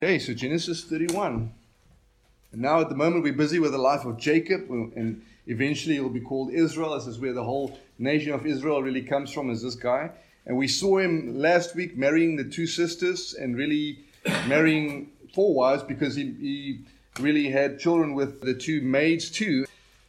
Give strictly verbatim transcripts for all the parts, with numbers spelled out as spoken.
Okay, so Genesis thirty-one. And now at the moment we're busy with the life of Jacob, and eventually he'll be called Israel. This is where the whole nation of Israel really comes from, is this guy. And we saw him last week marrying the two sisters and really marrying four wives because he, he really had children with the two maids too.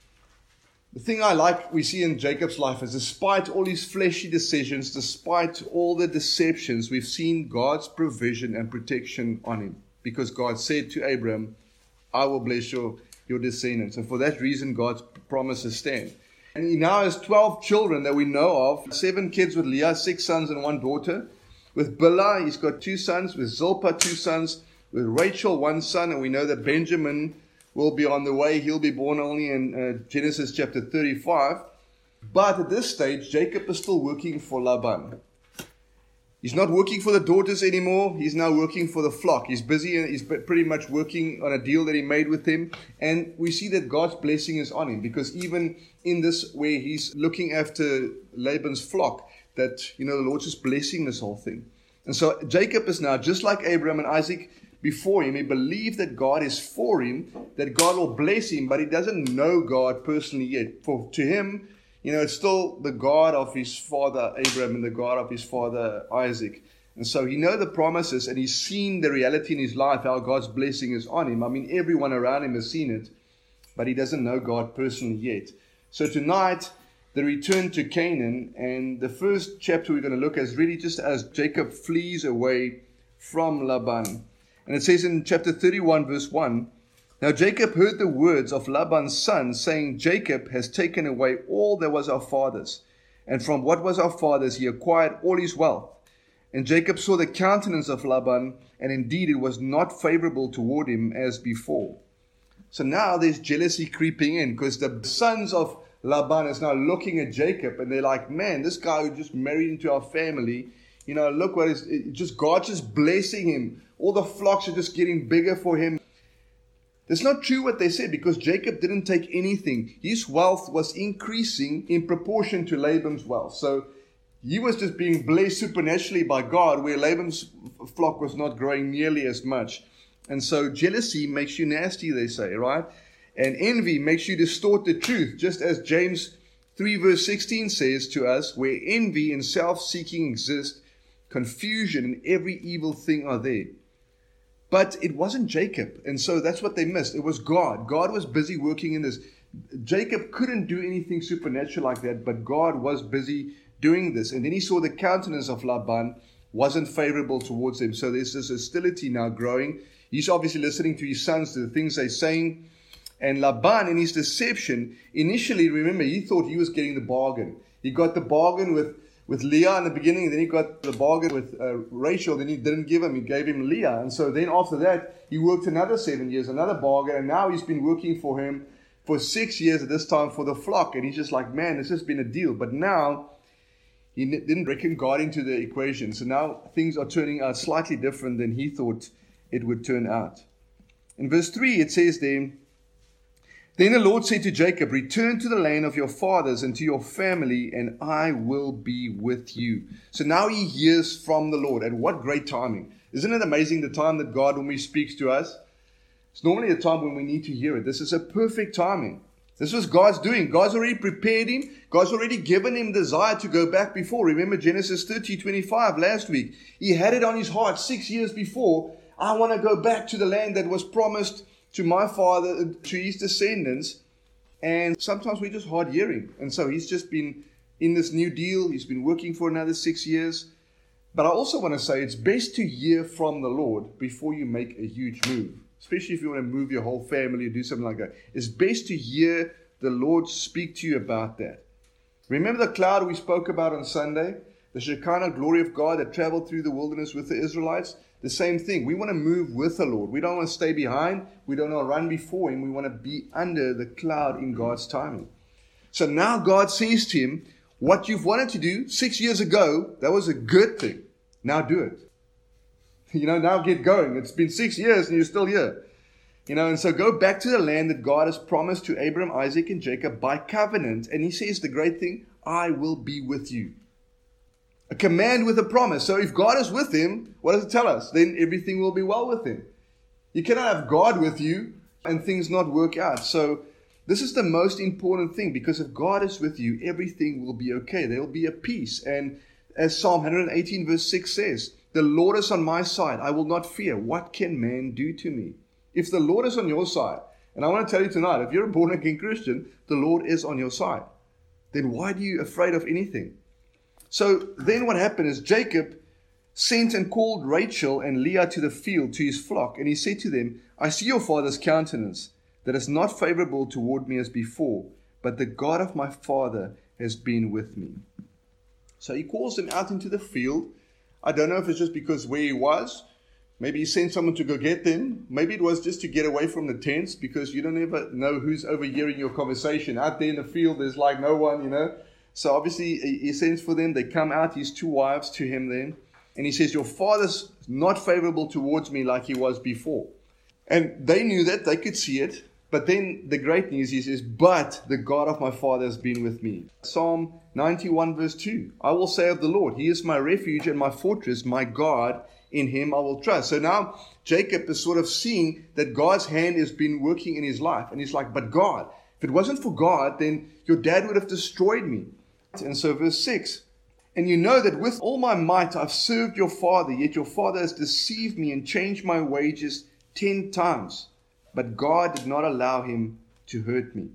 The thing I like we see in Jacob's life is despite all his fleshy decisions, despite all the deceptions, we've seen God's provision and protection on him. Because God said to Abraham, I will bless your, your descendants. And for that reason, God's promises stand. And he now has twelve children that we know of. Seven kids with Leah, six sons and one daughter. With Bilhah, he's got two sons. With Zilpah, two sons. With Rachel, one son. And we know that Benjamin will be on the way. He'll be born only in uh, Genesis chapter thirty-five. But at this stage, Jacob is still working for Laban. He's not working for the daughters anymore. He's now working for the flock. He's busy and he's pretty much working on a deal that he made with him. And we see that God's blessing is on him, because even in this where he's looking after Laban's flock, that, you know, the Lord's just blessing this whole thing. And so Jacob is now, just like Abraham and Isaac before him, he believes that God is for him, that God will bless him, but he doesn't know God personally yet. For to him, you know, it's still the God of his father Abraham and the God of his father Isaac. And so he knows the promises, and he's seen the reality in his life, how God's blessing is on him. I mean, everyone around him has seen it, but he doesn't know God personally yet. So tonight, the return to Canaan, and the first chapter we're going to look at is really just as Jacob flees away from Laban. And it says in chapter thirty-one, verse one, Now Jacob heard the words of Laban's son, saying, Jacob has taken away all that was our father's, and from what was our father's he acquired all his wealth. And Jacob saw the countenance of Laban, and indeed it was not favorable toward him as before. So now there's jealousy creeping in, because the sons of Laban is now looking at Jacob, and they're like, man, this guy who just married into our family, you know, look what is, it just God's just blessing him. All the flocks are just getting bigger for him. It's not true what they said, because Jacob didn't take anything. His wealth was increasing in proportion to Laban's wealth. So he was just being blessed supernaturally by God, where Laban's flock was not growing nearly as much. And so jealousy makes you nasty, they say, right? And envy makes you distort the truth, just as James three verse sixteen says to us, where envy and self-seeking exist, confusion and every evil thing are there. But it wasn't Jacob, and so that's what they missed. It was God. God was busy working in this. Jacob couldn't do anything supernatural like that, but God was busy doing this. And then he saw the countenance of Laban wasn't favorable towards him. So there's this hostility now growing. He's obviously listening to his sons, to the things they're saying. And Laban, in his deception, initially, remember, he thought he was getting the bargain. He got the bargain with With Leah in the beginning, and then he got the bargain with uh, Rachel. Then he didn't give him, he gave him Leah. And so then after that, he worked another seven years, another bargain, and now he's been working for him for six years at this time for the flock. And he's just like, man, this has been a deal. But now, he n- didn't reckon God into the equation. So now things are turning out slightly different than he thought it would turn out. In verse three, it says there, Then the Lord said to Jacob, Return to the land of your fathers and to your family, and I will be with you. So now he hears from the Lord. And what great timing. Isn't it amazing the time that God, when he speaks to us? It's normally a time when we need to hear it. This is a perfect timing. This was God's doing. God's already prepared him. God's already given him desire to go back before. Remember Genesis thirty twenty-five last week. He had it on his heart six years before. I want to go back to the land that was promised to my father, to his descendants. And sometimes we're just hard hearing. And so he's just been in this new deal. He's been working for another six years. But I also want to say it's best to hear from the Lord before you make a huge move. Especially if you want to move your whole family or do something like that. It's best to hear the Lord speak to you about that. Remember the cloud we spoke about on Sunday? The Shekinah glory of God that traveled through the wilderness with the Israelites? The same thing. We want to move with the Lord. We don't want to stay behind. We don't want to run before him. We want to be under the cloud in God's timing. So now God says to him, what you've wanted to do six years ago, that was a good thing. Now do it. You know, now get going. It's been six years and you're still here. You know, and so go back to the land that God has promised to Abraham, Isaac, and Jacob by covenant. And he says the great thing, I will be with you. A command with a promise. So if God is with him, what does it tell us? Then everything will be well with him. You cannot have God with you and things not work out. So this is the most important thing, because if God is with you, everything will be okay. There will be a peace. And as Psalm one eighteen verse six says, the Lord is on my side. I will not fear. What can man do to me? If the Lord is on your side, and I want to tell you tonight, if you're a born-again Christian, the Lord is on your side. Then why are you afraid of anything? So then what happened is Jacob sent and called Rachel and Leah to the field to his flock. And he said to them, I see your father's countenance, that is not favorable toward me as before, but the God of my father has been with me. So he calls them out into the field. I don't know if it's just because where he was. Maybe he sent someone to go get them. Maybe it was just to get away from the tents, because you don't ever know who's overhearing your conversation. Out there in the field, there's like no one, you know. So obviously he sends for them. They come out, his two wives, to him then. And he says, your father's not favorable towards me like he was before. And they knew that. They could see it. But then the great news, he says, but the God of my father has been with me. Psalm ninety-one verse two. I will say of the Lord, he is my refuge and my fortress, my God, in him I will trust. So now Jacob is sort of seeing that God's hand has been working in his life. And he's like, but God, if it wasn't for God, then your dad would have destroyed me. And so verse six. And you know that with all my might I've served your father, yet your father has deceived me and changed my wages ten times. But God did not allow him to hurt me.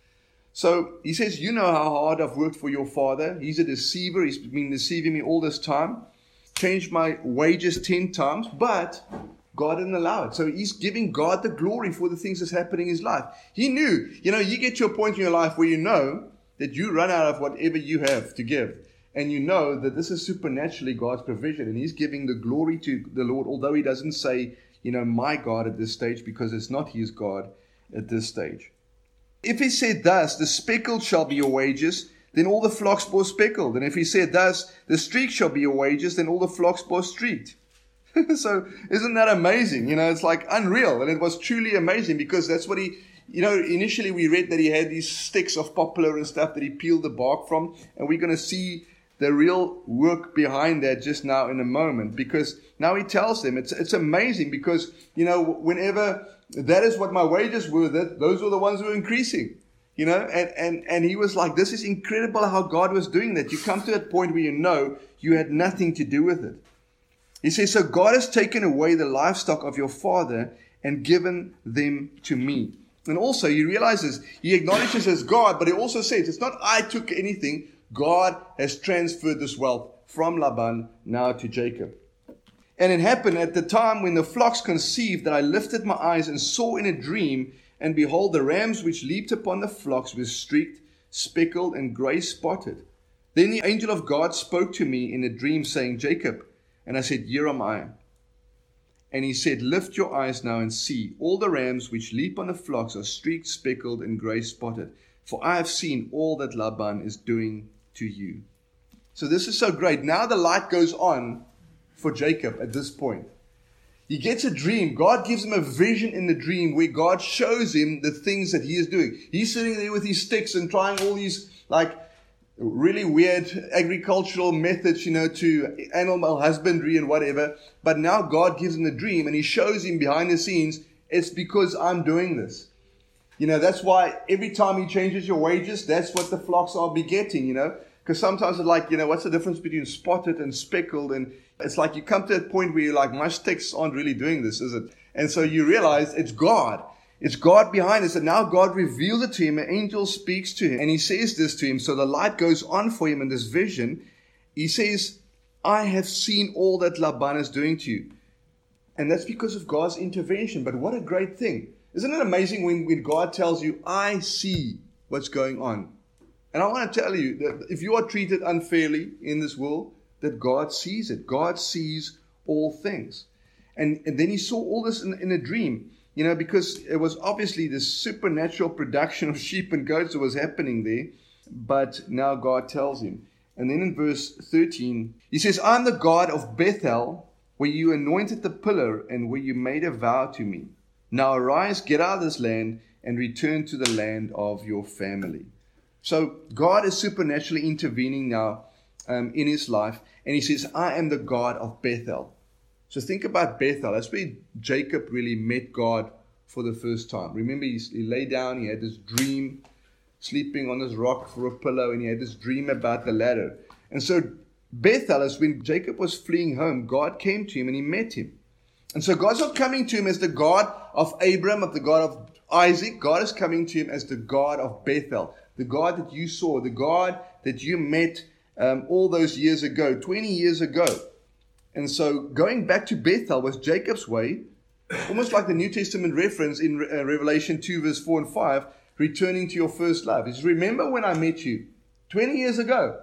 So he says, you know how hard I've worked for your father. He's a deceiver. He's been deceiving me all this time. Changed my wages ten times, but God didn't allow it. So he's giving God the glory for the things that's happening in his life. He knew, you know, you get to a point in your life where you know that you run out of whatever you have to give. And you know that this is supernaturally God's provision. And he's giving the glory to the Lord, although he doesn't say, you know, my God at this stage, because it's not his God at this stage. If he said thus, the speckled shall be your wages, then all the flocks bore speckled. And if he said thus, the streaked shall be your wages, then all the flocks bore streaked. So isn't that amazing? You know, it's like unreal. And it was truly amazing, because that's what he, you know, initially we read that he had these sticks of poplar and stuff that he peeled the bark from. And we're going to see the real work behind that just now in a moment, because now he tells them it's it's amazing, because, you know, whenever that is what my wages were, that those were the ones who were increasing, you know, and, and, and he was like, this is incredible how God was doing that. You come to that point where you know you had nothing to do with it. He says, so God has taken away the livestock of your father and given them to me. And also he realizes, he acknowledges as God, but he also says, it's not I took anything. God has transferred this wealth from Laban now to Jacob. And it happened at the time when the flocks conceived that I lifted my eyes and saw in a dream, and behold, the rams which leaped upon the flocks were streaked, speckled, and grey spotted. Then the angel of God spoke to me in a dream, saying, Jacob. And I said, here am I. And he said, lift your eyes now and see. All the rams which leap on the flocks are streaked, speckled, and grey spotted. For I have seen all that Laban is doing to you. So this is so great. Now the light goes on for Jacob at this point. He gets a dream. God gives him a vision in the dream where God shows him the things that he is doing. He's sitting there with his sticks and trying all these like really weird agricultural methods, you know, to animal husbandry and whatever. But now God gives him the dream and he shows him behind the scenes, it's because I'm doing this. You know, that's why every time he changes your wages, that's what the flocks are begetting, you know. Because sometimes it's like, you know, what's the difference between spotted and speckled? And it's like you come to that point where you're like, my sticks aren't really doing this, is it? And so you realize it's God. It's God behind us. And now God reveals it to him. An angel speaks to him. And he says this to him. So the light goes on for him in this vision. He says, I have seen all that Laban is doing to you. And that's because of God's intervention. But what a great thing. Isn't it amazing when, when God tells you, I see what's going on? And I want to tell you that if you are treated unfairly in this world, that God sees it. God sees all things. And, and then he saw all this in, in a dream, you know, because it was obviously this supernatural production of sheep and goats that was happening there. But now God tells him. And then in verse thirteen, he says, I'm the God of Bethel, where you anointed the pillar and where you made a vow to me. Now arise, get out of this land, and return to the land of your family. So God is supernaturally intervening now um, in his life. And he says, I am the God of Bethel. So think about Bethel. That's where Jacob really met God for the first time. Remember, he, he lay down, he had this dream, sleeping on this rock for a pillow, and he had this dream about the ladder. And so Bethel is when Jacob was fleeing home, God came to him and he met him. And so God's not coming to him as the God of Abram, of the God of Isaac. God is coming to him as the God of Bethel, the God that you saw, the God that you met um, all those years ago, twenty years ago. And so going back to Bethel was Jacob's way, almost like the New Testament reference in uh, Revelation two, verse four and five, returning to your first love. Is remember when I met you twenty years ago?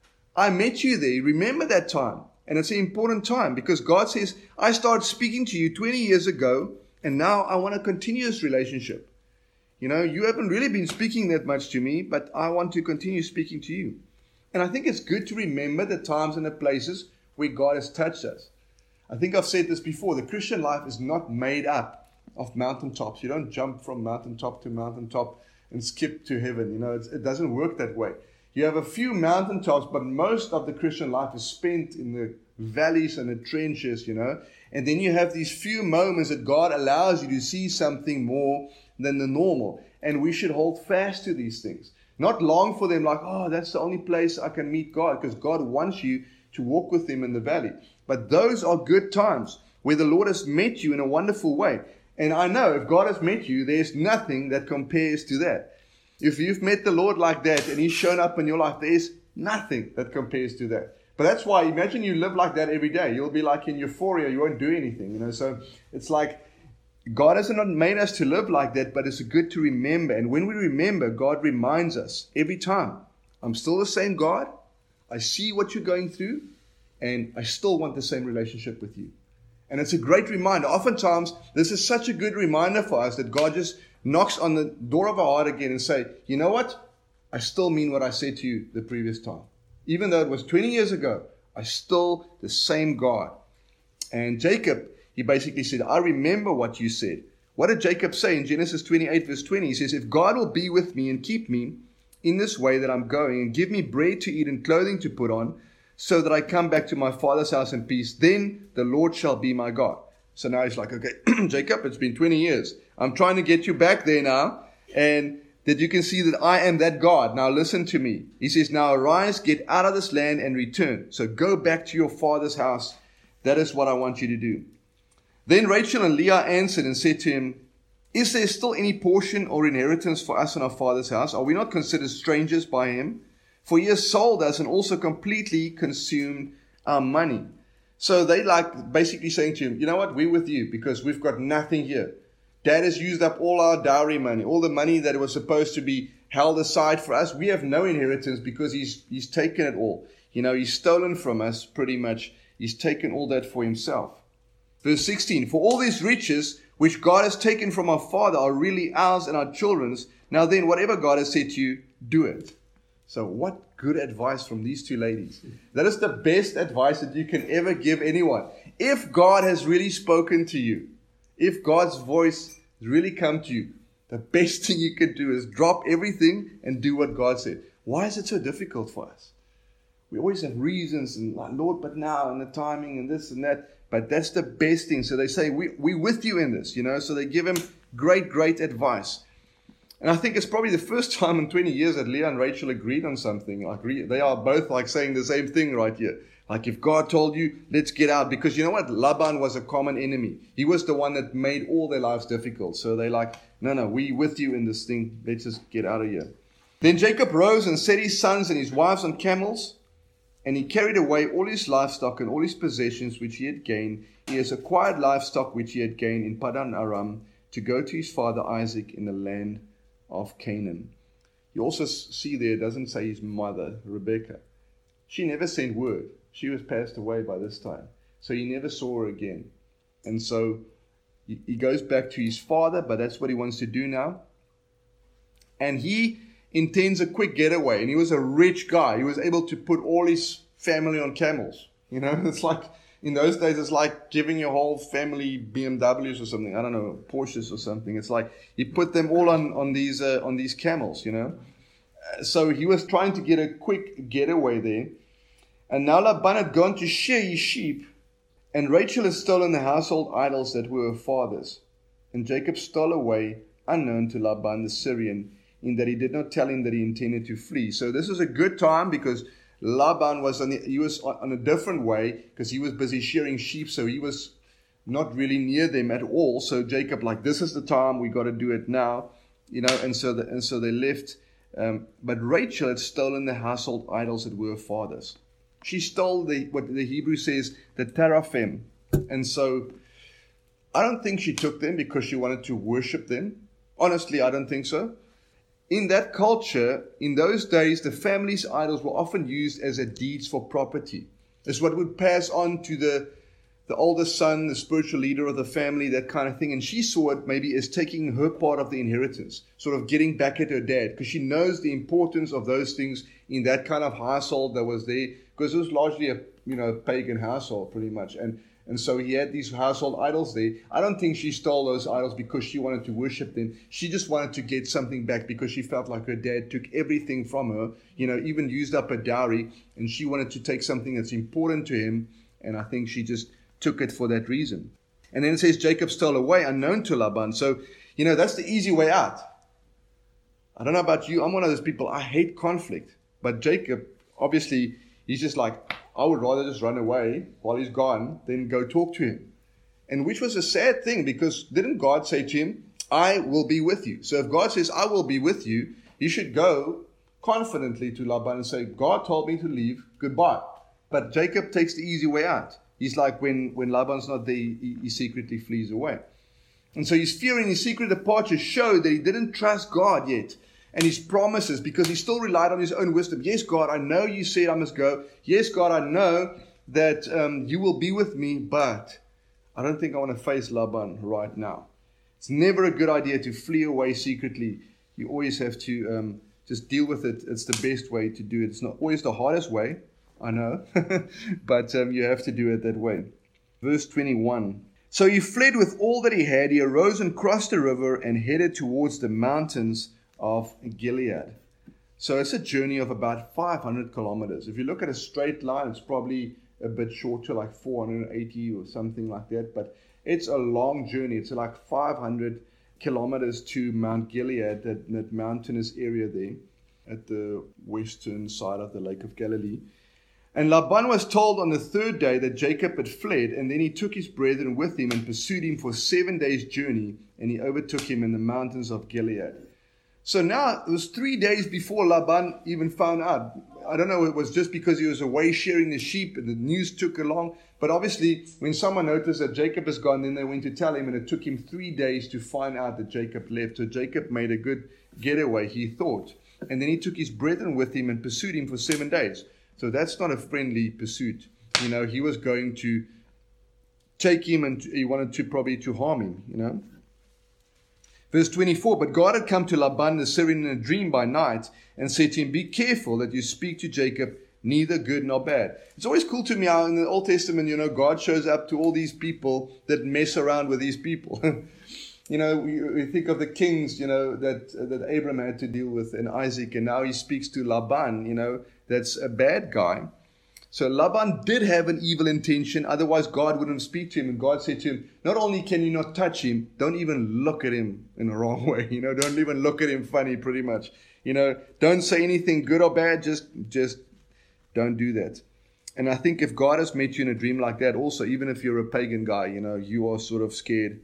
I met you there. Remember that time. And it's an important time because God says, I started speaking to you twenty years ago, and now I want to continue this relationship. You know, you haven't really been speaking that much to me, but I want to continue speaking to you. And I think it's good to remember the times and the places where God has touched us. I think I've said this before. The Christian life is not made up of mountaintops. You don't jump from mountaintop to mountaintop and skip to heaven. You know, it's, it doesn't work that way. You have a few mountaintops, but most of the Christian life is spent in the valleys and the trenches, you know. And then you have these few moments that God allows you to see something more than the normal. And we should hold fast to these things. Not long for them like, oh, that's the only place I can meet God. Because God wants you to walk with Him in the valley. But those are good times where the Lord has met you in a wonderful way. And I know if God has met you, there's nothing that compares to that. If you've met the Lord like that and He's shown up in your life, there's nothing that compares to that. But that's why, imagine you live like that every day. You'll be like in euphoria. You won't do anything, you know. So it's like God has not made us to live like that, but it's good to remember. And when we remember, God reminds us every time, I'm still the same God. I see what you're going through, and I still want the same relationship with you. And it's a great reminder. Oftentimes, this is such a good reminder for us that God just knocks on the door of our heart again and say, you know what? I still mean what I said to you the previous time. Even though it was twenty years ago, I still the same God. And Jacob, he basically said, I remember what you said. What did Jacob say in Genesis twenty-eight, verse twenty? He says, if God will be with me and keep me in this way that I'm going and give me bread to eat and clothing to put on, so that I come back to my father's house in peace, then the Lord shall be my God. So now he's like, okay, Jacob, it's been twenty years. I'm trying to get you back there now, and that you can see that I am that God. Now listen to me. He says, now arise, get out of this land and return. So go back to your father's house. That is what I want you to do. Then Rachel and Leah answered and said to him, is there still any portion or inheritance for us in our father's house? Are we not considered strangers by him? For he has sold us and also completely consumed our money. So they like basically saying to him, you know what, we're with you because we've got nothing here. Dad has used up all our dowry money, all the money that was supposed to be held aside for us. We have no inheritance because he's he's taken it all. You know, he's stolen from us pretty much. He's taken all that for himself. Verse sixteen, for all these riches which God has taken from our father are really ours and our children's. Now then, whatever God has said to you, do it. So what good advice from these two ladies. That is the best advice that you can ever give anyone. If God has really spoken to you, if God's voice has really come to you, the best thing you can do is drop everything and do what God said. Why is it so difficult for us? We always have reasons and like, Lord, but now and the timing and this and that. But that's the best thing. So they say, we, we're with you in this, you know. So they give him great, great advice. And I think it's probably the first time in twenty years that Leah and Rachel agreed on something. Like they are both like saying the same thing right here. Like if God told you, let's get out. Because you know what? Laban was a common enemy. He was the one that made all their lives difficult. So they're like, no, no, we with you in this thing. Let's just get out of here. Then Jacob rose and set his sons and his wives on camels. And he carried away all his livestock and all his possessions which he had gained. He has acquired livestock which he had gained in Padan Aram to go to his father Isaac in the land of Canaan. You also see there, it doesn't say his mother, Rebekah. She never sent word. She was passed away by this time. So he never saw her again. And so he goes back to his father, but that's what he wants to do now. And he intends a quick getaway. And he was a rich guy. He was able to put all his family on camels. You know, it's like, in those days, it's like giving your whole family B M Ws or something. I don't know, Porsches or something. It's like he put them all on, on these uh, on these camels, you know. Uh, so he was trying to get a quick getaway there. And now Laban had gone to shear his sheep And Rachel has stolen the household idols that were her father's. And Jacob stole away, unknown to Laban the Syrian, in that he did not tell him that he intended to flee. So this was a good time because Laban was on the, he was on a different way because he was busy shearing sheep, so he was not really near them at all. So Jacob, like, this is the time, we got to do it now, you know. And so the, and so they left. Um, but Rachel had stolen the household idols that were her father's. She stole the what the Hebrew says, the teraphim. And so I don't think she took them because she wanted to worship them. Honestly, I don't think so. In that culture, in those days, the family's idols were often used as a deeds for property. It's what would pass on to the, the oldest son, the spiritual leader of the family, that kind of thing. And she saw it maybe as taking her part of the inheritance, sort of getting back at her dad, because she knows the importance of those things in that kind of household that was there, because it was largely a you know pagan household pretty much. And And so he had these household idols there. I don't think she stole those idols because she wanted to worship them. She just wanted to get something back because she felt like her dad took everything from her, you know, even used up her dowry. And she wanted to take something that's important to him. And I think she just took it for that reason. And then it says Jacob stole away unknown to Laban. So, you know, that's the easy way out. I don't know about you. I'm one of those people. I hate conflict. But Jacob, obviously, he's just like, I would rather just run away while he's gone than go talk to him. And which was a sad thing, because didn't God say to him, I will be with you? So if God says, I will be with you, you should go confidently to Laban and say, God told me to leave, goodbye. But Jacob takes the easy way out. He's like when, when Laban's not there, he, he secretly flees away. And so his fear and his secret departure showed that he didn't trust God yet. And his promises, because he still relied on his own wisdom. Yes, God, I know you said I must go. Yes, God, I know that um, you will be with me, but I don't think I want to face Laban right now. It's never a good idea to flee away secretly. You always have to um, just deal with it. It's the best way to do it. It's not always the hardest way, I know, but um, you have to do it that way. Verse twenty-one. So he fled with all that he had. He arose and crossed the river and headed towards the mountains of Gilead. So it's a journey of about five hundred kilometers. If you look at a straight line, it's probably a bit shorter, like four hundred eighty or something like that. But it's a long journey. It's like five hundred kilometers to Mount Gilead, that, that mountainous area there at the western side of the Lake of Galilee. And Laban was told on the third day that Jacob had fled, and then he took his brethren with him and pursued him for seven days' journey, and he overtook him in the mountains of Gilead. So now, it was three days before Laban even found out. I don't know, it was just because he was away shearing the sheep and the news took along. But obviously, when someone noticed that Jacob is gone, then they went to tell him, and it took him three days to find out that Jacob left. So Jacob made a good getaway, he thought. And then he took his brethren with him and pursued him for seven days. So that's not a friendly pursuit. You know, he was going to take him, and he wanted to probably to harm him, you know. Verse twenty-four, but God had come to Laban the Syrian in a dream by night and said to him, be careful that you speak to Jacob neither good nor bad. It's always cool to me how in the Old Testament, you know, God shows up to all these people that mess around with these people. You know, we, we think of the kings, you know, that, that Abraham had to deal with, and Isaac, and now he speaks to Laban, you know, that's a bad guy. So Laban did have an evil intention, otherwise God wouldn't speak to him. And God said to him, not only can you not touch him, don't even look at him in the wrong way. You know, don't even look at him funny, pretty much. You know, don't say anything good or bad, just, just don't do that. And I think if God has met you in a dream like that also, even if you're a pagan guy, you know, you are sort of scared.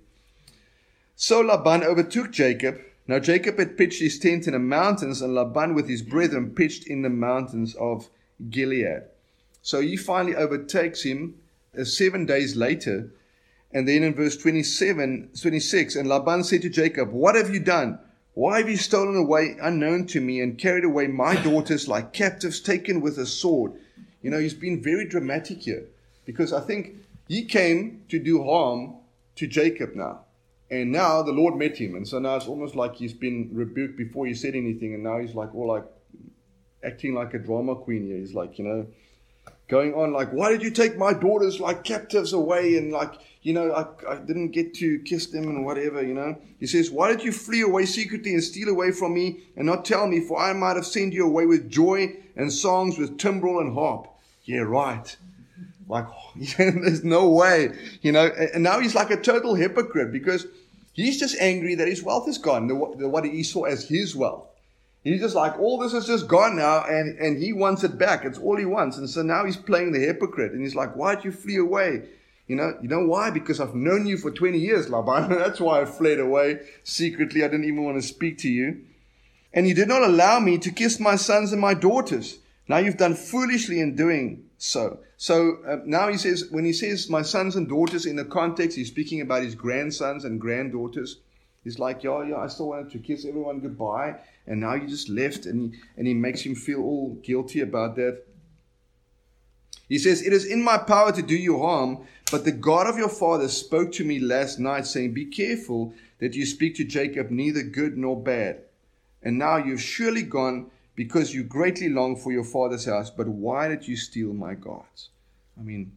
So Laban overtook Jacob. Now Jacob had pitched his tent in the mountains, and Laban with his brethren pitched in the mountains of Gilead. So he finally overtakes him uh, seven days later. And then in verse twenty-seven, twenty-six, and Laban said to Jacob, what have you done? Why have you stolen away unknown to me and carried away my daughters like captives taken with a sword? You know, he's been very dramatic here, because I think he came to do harm to Jacob now. And now the Lord met him. And so now it's almost like he's been rebuked before he said anything. And now he's like all like acting like a drama queen here. He's like, you know, going on like, why did you take my daughters like captives away? And like, you know, I, I didn't get to kiss them and whatever, you know. He says, why did you flee away secretly and steal away from me and not tell me? For I might have sent you away with joy and songs, with timbrel and harp. Yeah, right. Like, there's no way, you know. And now he's like a total hypocrite because he's just angry that his wealth is gone, the, the, what he saw as his wealth. He's just like, all this is just gone now, and, and he wants it back. It's all he wants. And so now he's playing the hypocrite. And he's like, why'd you flee away? You know, you know why? Because I've known you for twenty years, Laban. That's why I fled away secretly. I didn't even want to speak to you. And you did not allow me to kiss my sons and my daughters. Now you've done foolishly in doing so. So uh, now he says, when he says my sons and daughters in the context, he's speaking about his grandsons and granddaughters. He's like, yeah, yeah, I still wanted to kiss everyone goodbye. And now you just left, and he, and he makes him feel all guilty about that. He says, it is in my power to do you harm, but the God of your father spoke to me last night, saying, be careful that you speak to Jacob neither good nor bad. And now you've surely gone because you greatly long for your father's house. But why did you steal my gods? I mean,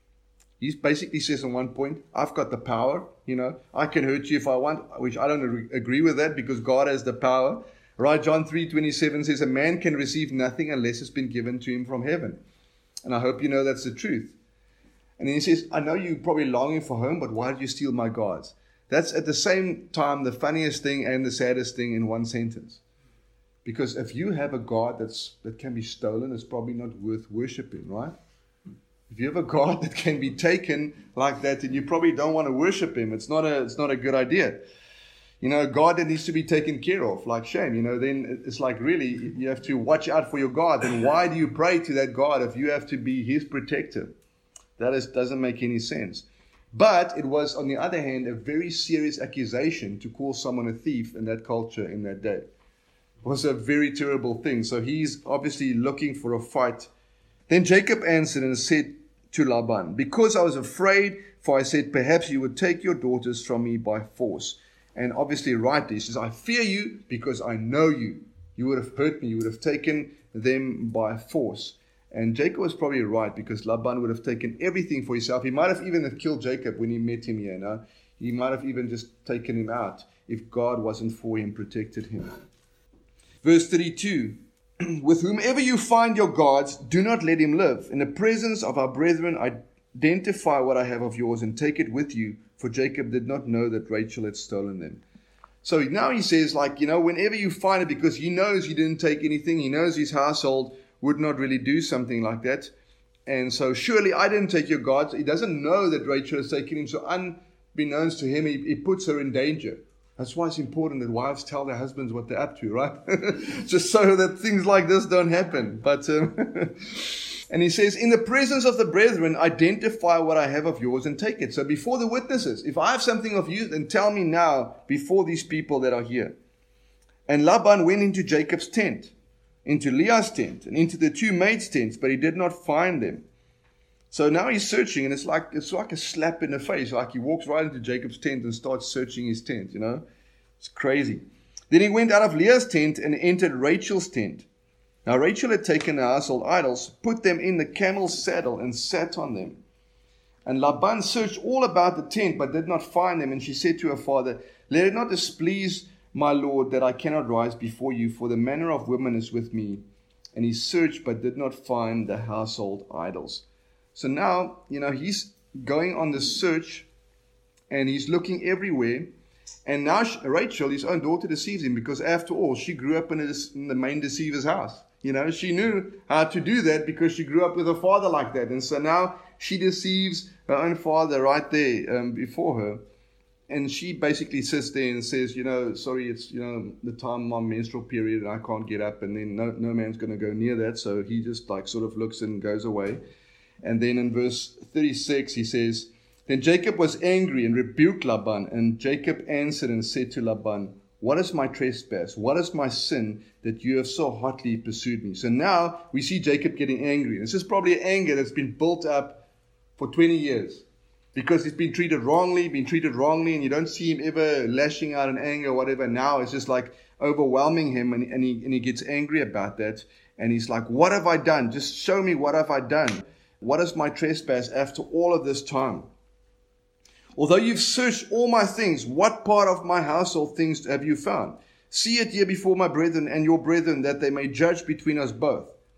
he basically says at one point, I've got the power. You know, I can hurt you if I want, which I don't agree with that because God has the power. Right? John three twenty-seven says, a man can receive nothing unless it's been given to him from heaven. And I hope you know that's the truth. And then he says, I know you're probably longing for home, but why did you steal my gods? That's at the same time the funniest thing and the saddest thing in one sentence. Because if you have a God that's that can be stolen, it's probably not worth worshiping, right? If you have a God that can be taken like that, then you probably don't want to worship him. It's not a it's not a good idea. You know, a God that needs to be taken care of, like shame, you know, then it's like really you have to watch out for your God. Then why do you pray to that God if you have to be his protector? That is, doesn't make any sense. But it was, on the other hand, a very serious accusation to call someone a thief in that culture in that day. It was a very terrible thing. So he's obviously looking for a fight. Then Jacob answered and said to Laban, because I was afraid, for I said, perhaps you would take your daughters from me by force. And obviously rightly, he says, I fear you because I know you. You would have hurt me. You would have taken them by force. And Jacob was probably right because Laban would have taken everything for himself. He might have even have killed Jacob when he met him here. No? He might have even just taken him out if God wasn't for him, protected him. Verse thirty-two, with whomever you find your gods, do not let him live. In the presence of our brethren, identify what I have of yours and take it with you. For Jacob did not know that Rachel had stolen them. So now he says, like, you know, whenever you find it, because he knows he didn't take anything, he knows his household would not really do something like that. And so surely I didn't take your gods. He doesn't know that Rachel has taken him. So unbeknownst to him, he, he puts her in danger. That's why it's important that wives tell their husbands what they're up to, right? Just so that things like this don't happen. But um, and he says, in the presence of the brethren, identify what I have of yours and take it. So before the witnesses, if I have something of you, then tell me now before these people that are here. And Laban went into Jacob's tent, into Leah's tent, and into the two maids' tents, but he did not find them. So now he's searching, and it's like it's like a slap in the face. Like he walks right into Jacob's tent and starts searching his tent, you know. It's crazy. Then he went out of Leah's tent and entered Rachel's tent. Now Rachel had taken the household idols, put them in the camel's saddle, and sat on them. And Laban searched all about the tent, but did not find them. And she said to her father, let it not displease my lord that I cannot rise before you, for the manner of women is with me. And he searched, but did not find the household idols. So now, you know, he's going on the search, and he's looking everywhere. And now Rachel, his own daughter, deceives him, because after all, she grew up in, a, in the main deceiver's house. You know, she knew how to do that because she grew up with her father like that. And so now she deceives her own father right there um, before her. And she basically sits there and says, you know, sorry, it's, you know, the time of my menstrual period and I can't get up. And then no, no man's going to go near that. So he just like sort of looks and goes away. And then in verse thirty-six, he says, then Jacob was angry and rebuked Laban. And Jacob answered and said to Laban, what is my trespass? What is my sin that you have so hotly pursued me? So now we see Jacob getting angry. This is probably anger that's been built up for twenty years. Because he's been treated wrongly, been treated wrongly, and you don't see him ever lashing out in anger or whatever. Now it's just like overwhelming him, and, and, he, and he gets angry about that. And he's like, what have I done? Just show me what have I done. What is my trespass after all of this time? Although you've searched all my things, what part of my household things have you found? See it here before my brethren and your brethren, that they may judge between us both.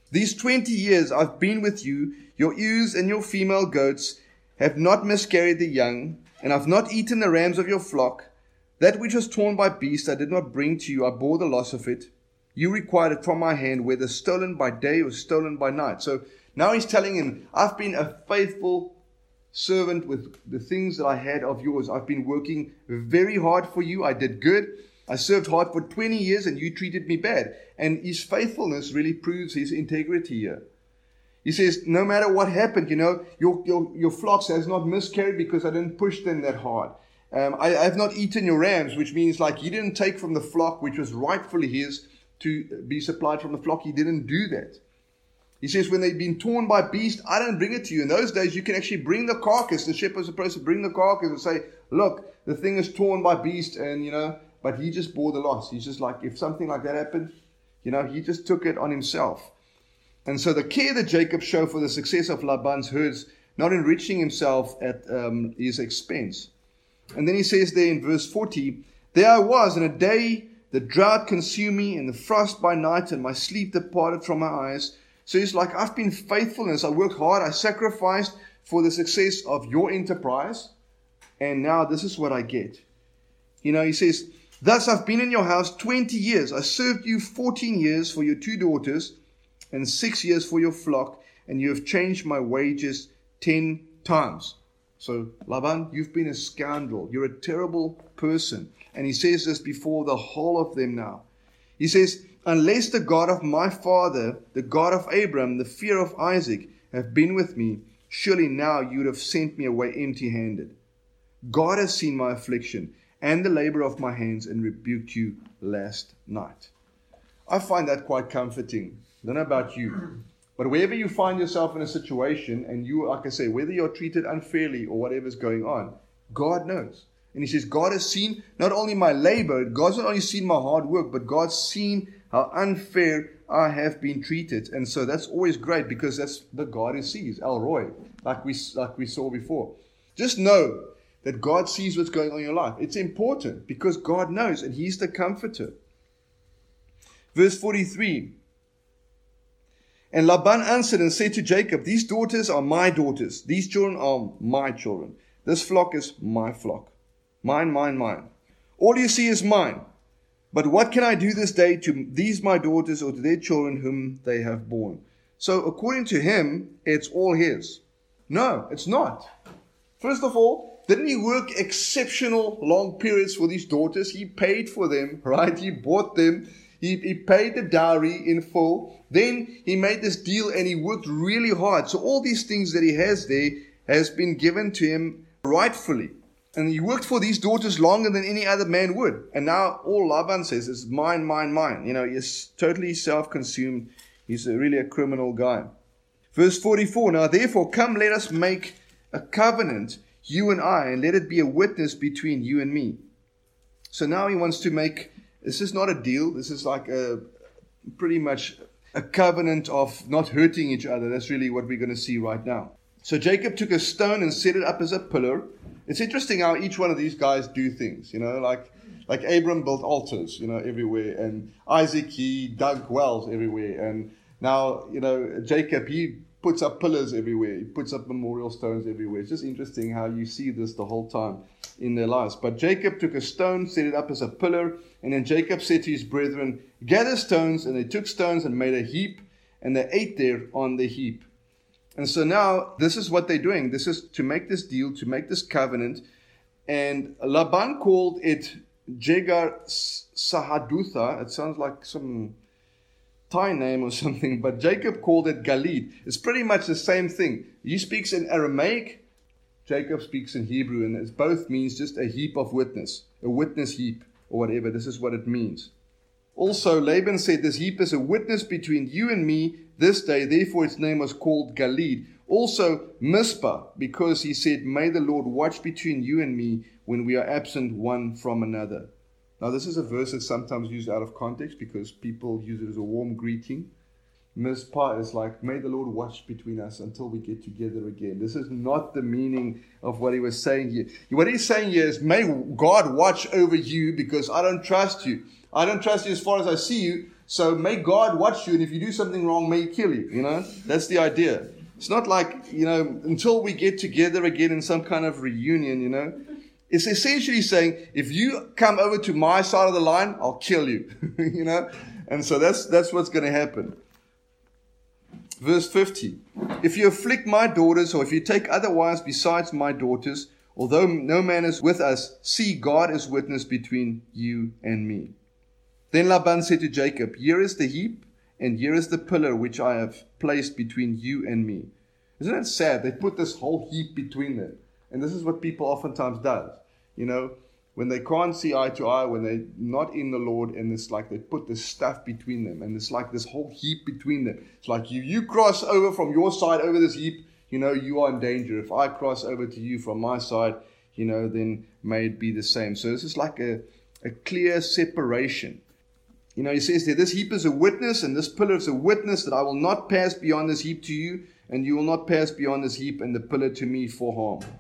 These twenty years I've been with you, your ewes and your female goats have not miscarried the young, and I've not eaten the rams of your flock. That which was torn by beast I did not bring to you, I bore the loss of it. You required it from my hand, whether stolen by day or stolen by night. So now he's telling him, I've been a faithful servant with the things that I had of yours. I've been working very hard for you. I did good. I served hard for twenty years and you treated me bad. And his faithfulness really proves his integrity here. He says, no matter what happened, you know, your, your, your flocks has not miscarried because I didn't push them that hard. Um, I, I have not eaten your rams, which means like you didn't take from the flock, which was rightfully his, to be supplied from the flock. He didn't do that. He says, when they've been torn by beast, I didn't bring it to you. In those days, you can actually bring the carcass. The shepherd was supposed to bring the carcass and say, look, the thing is torn by beast, and, you know, but he just bore the loss. He's just like, if something like that happened, you know, he just took it on himself. And so the care that Jacob showed for the success of Laban's herds, not enriching himself at um, his expense. And then he says there in verse forty, there I was in a day the drought consumed me, and the frost by night, and my sleep departed from my eyes. So he's like, I've been faithful in this. I worked hard. I sacrificed for the success of your enterprise. And now this is what I get. You know, he says, thus I've been in your house twenty years. I served you fourteen years for your two daughters and six years for your flock. And you have changed my wages ten times. So Laban, you've been a scoundrel. You're a terrible person. And he says this before the whole of them now. He says, unless the God of my father, the God of Abraham, the fear of Isaac, have been with me, surely now you would have sent me away empty-handed. God has seen my affliction and the labor of my hands and rebuked you last night. I find that quite comforting. I don't know about you. But wherever you find yourself in a situation, and you, like I say, whether you're treated unfairly or whatever's going on, God knows. And he says, God has seen not only my labor, God's not only seen my hard work, but God's seen how unfair I have been treated. And so that's always great, because that's the God who sees, El Roy, like we, like we saw before. Just know that God sees what's going on in your life. It's important because God knows, and he's the comforter. Verse forty-three. And Laban answered and said to Jacob, these daughters are my daughters. These children are my children. This flock is my flock. Mine, mine, mine. All you see is mine. But what can I do this day to these my daughters or to their children whom they have borne? So according to him, it's all his. No, it's not. First of all, didn't he work exceptional long periods for these daughters? He paid for them, right? He bought them. He, he paid the dowry in full. Then he made this deal and he worked really hard. So all these things that he has there has been given to him rightfully. And he worked for these daughters longer than any other man would. And now all Laban says is mine, mine, mine. You know, he's totally self-consumed. He's a, really a criminal guy. Verse forty-four, now therefore come, let us make a covenant, you and I, and let it be a witness between you and me. So now he wants to make, this is not a deal. This is like a pretty much a covenant of not hurting each other. That's really what we're going to see right now. So Jacob took a stone and set it up as a pillar. It's interesting how each one of these guys do things, you know, like like Abram built altars, you know, everywhere. And Isaac, he dug wells everywhere. And now, you know, Jacob, he puts up pillars everywhere. He puts up memorial stones everywhere. It's just interesting how you see this the whole time in their lives. But Jacob took a stone, set it up as a pillar. And then Jacob said to his brethren, gather stones. And they took stones and made a heap. And they ate there on the heap. And so now, this is what they're doing. This is to make this deal, to make this covenant. And Laban called it Jegar Sahadutha. It sounds like some Thai name or something. But Jacob called it Galid. It's pretty much the same thing. He speaks in Aramaic. Jacob speaks in Hebrew. And it both means just a heap of witness. A witness heap or whatever. This is what it means. Also, Laban said, this heap is a witness between you and me this day. Therefore, its name was called Galid. Also, Mizpah, because he said, may the Lord watch between you and me when we are absent one from another. Now, this is a verse that's sometimes used out of context because people use it as a warm greeting. Mizpah is like, may the Lord watch between us until we get together again. This is not the meaning of what he was saying here. What he's saying here is, may God watch over you because I don't trust you. I don't trust you as far as I see you, So may God watch you, and if you do something wrong, may He kill you. You know, that's the idea. It's not like, you know, until we get together again in some kind of reunion, you know. It's essentially saying, if you come over to my side of the line, I'll kill you. You know? And so that's that's what's going to happen. Verse fifty. If you afflict my daughters, or if you take other wives besides my daughters, although no man is with us, see, God is witness between you and me. Then Laban said to Jacob, here is the heap, and here is the pillar which I have placed between you and me. Isn't that sad? They put this whole heap between them. And this is what people oftentimes do. You know, when they can't see eye to eye, when they're not in the Lord, and it's like they put this stuff between them. And it's like this whole heap between them. It's like you, you cross over from your side over this heap, you know, you are in danger. If I cross over to you from my side, you know, then may it be the same. So this is like a, a clear separation. You know, he says there, this heap is a witness, and this pillar is a witness that I will not pass beyond this heap to you, and you will not pass beyond this heap and the pillar to me for harm.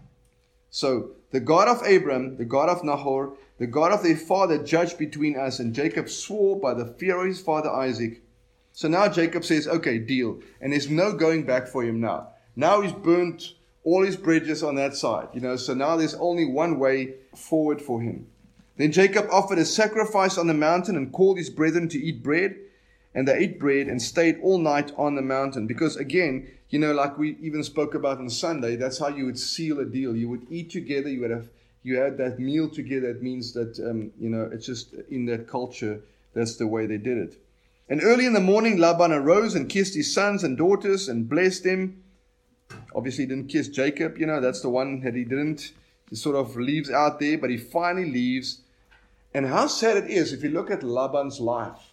So the God of Abraham, the God of Nahor, the God of their father judged between us, and Jacob swore by the fear of his father Isaac. So now Jacob says, okay, deal. And there's no going back for him now. Now he's burnt all his bridges on that side. You know, so now there's only one way forward for him. Then Jacob offered a sacrifice on the mountain and called his brethren to eat bread. And they ate bread and stayed all night on the mountain. Because again, you know, like we even spoke about on Sunday, that's how you would seal a deal. You would eat together. You would have, you had that meal together. It means that, um, you know, it's just in that culture, that's the way they did it. And early in the morning, Laban arose and kissed his sons and daughters and blessed them. Obviously, he didn't kiss Jacob. You know, that's the one that he didn't. He sort of leaves out there, but he finally leaves. And how sad it is if you look at Laban's life.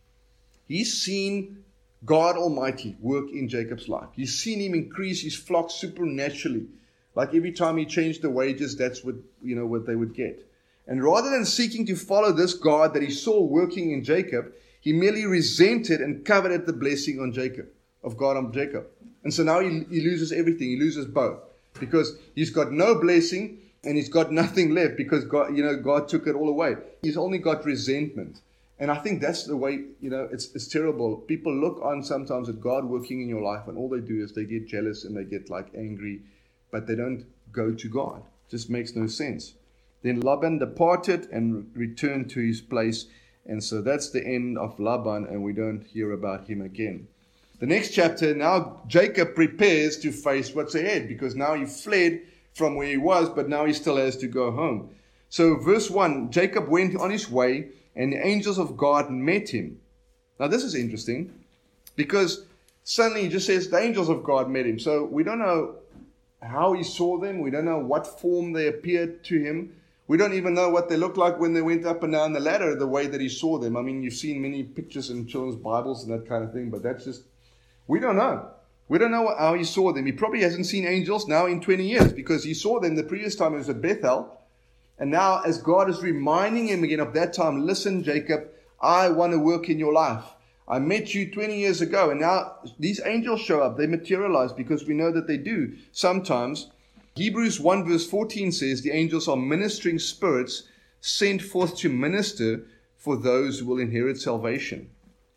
He's seen God Almighty work in Jacob's life. He's seen him increase his flock supernaturally. Like every time he changed the wages, that's what, you know, what they would get. And rather than seeking to follow this God that he saw working in Jacob, he merely resented and coveted the blessing on Jacob, of God on Jacob. And so now he, he loses everything. He loses both. Because he's got no blessing and he's got nothing left because God, you know, God took it all away. He's only got resentment. And I think that's the way, you know, it's it's terrible. People look on sometimes at God working in your life, and all they do is they get jealous and they get like angry, but they don't go to God. It just makes no sense. Then Laban departed and returned to his place. And so that's the end of Laban, and we don't hear about him again. The next chapter, now Jacob prepares to face what's ahead, because now he fled from where he was, but now he still has to go home. So verse one, Jacob went on his way, and the angels of God met him. Now this is interesting, because suddenly he just says the angels of God met him. So we don't know how he saw them. We don't know what form they appeared to him. We don't even know what they looked like when they went up and down the ladder, the way that he saw them. I mean, you've seen many pictures in children's Bibles and that kind of thing, but that's just, we don't know. We don't know how he saw them. He probably hasn't seen angels now in twenty years, because he saw them the previous time it was at Bethel. And now as God is reminding him again of that time, listen, Jacob, I want to work in your life. I met you twenty years ago, and now these angels show up. They materialize, because we know that they do sometimes. Hebrews one verse fourteen says the angels are ministering spirits sent forth to minister for those who will inherit salvation.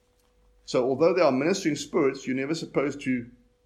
So although they are ministering spirits, you're never supposed to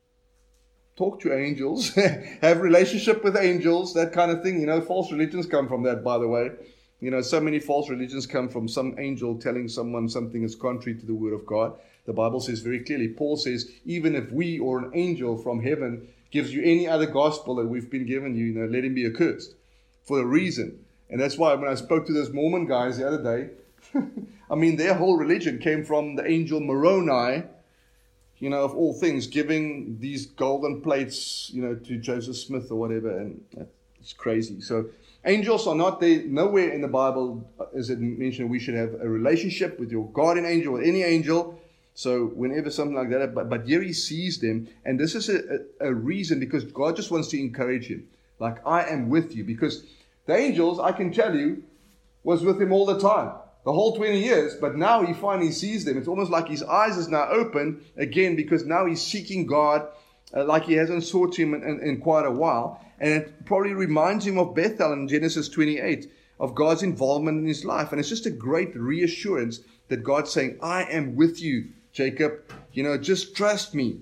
talk to angels, have relationship with angels, that kind of thing. You know, false religions come from that, by the way. You know, so many false religions come from some angel telling someone something is contrary to the word of God. The Bible says very clearly, Paul says, even if we or an angel from heaven gives you any other gospel that we've been given you, you know, let him be accursed for a reason. And that's why when I spoke to those Mormon guys the other day, I mean, their whole religion came from the angel Moroni, you know, of all things, giving these golden plates, you know, to Joseph Smith or whatever. And it's crazy. So angels are not there. Nowhere in the Bible is it mentioned we should have a relationship with your guardian angel or any angel. So whenever something like that, but, but here he sees them. And this is a, a, a reason, because God just wants to encourage him. Like, I am with you. Because the angels, I can tell you, was with him all the time. The whole twenty years, but now he finally sees them. It's almost like his eyes is now open again, because now he's seeking God uh, like he hasn't sought him in, in, in quite a while. And it probably reminds him of Bethel in Genesis twenty-eight. of God's involvement in his life. And it's just a great reassurance that God's saying, I am with you, Jacob. You know, just trust me.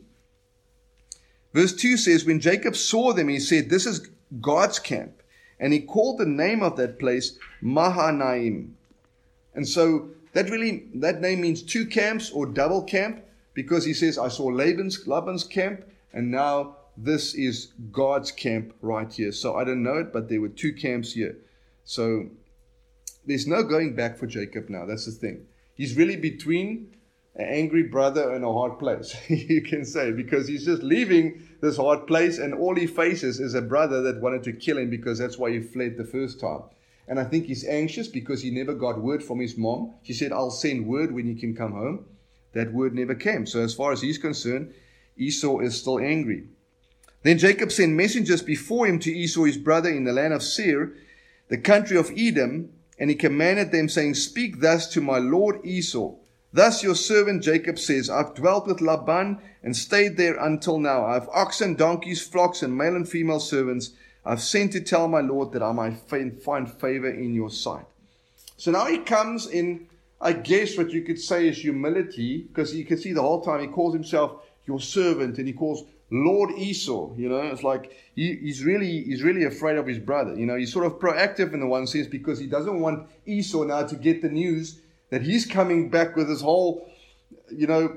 Verse two says, when Jacob saw them, he said, this is God's camp. And he called the name of that place Mahanaim. And so that really, that name means two camps or double camp, because he says, I saw Laban's, Laban's camp, and now this is God's camp right here. So I don't know it, but there were two camps here. So there's no going back for Jacob now. That's the thing. He's really between an angry brother and a hard place, you can say, because he's just leaving this hard place, and all he faces is a brother that wanted to kill him, because that's why he fled the first time. And I think he's anxious because he never got word from his mom. She said, I'll send word when you can come home. That word never came. So as far as he's concerned, Esau is still angry. Then Jacob sent messengers before him to Esau his brother in the land of Seir, the country of Edom, and he commanded them, saying, speak thus to my lord Esau. Thus your servant Jacob says, I've dwelt with Laban and stayed there until now. I have oxen, donkeys, flocks, and male and female servants. I've sent to tell my Lord that I might find favor in your sight. So now he comes in, I guess what you could say is humility, because you can see the whole time he calls himself your servant, and he calls Lord Esau. You know, it's like he, he's really he's really afraid of his brother. You know, he's sort of proactive in the one sense, because he doesn't want Esau now to get the news that he's coming back with this whole, you know,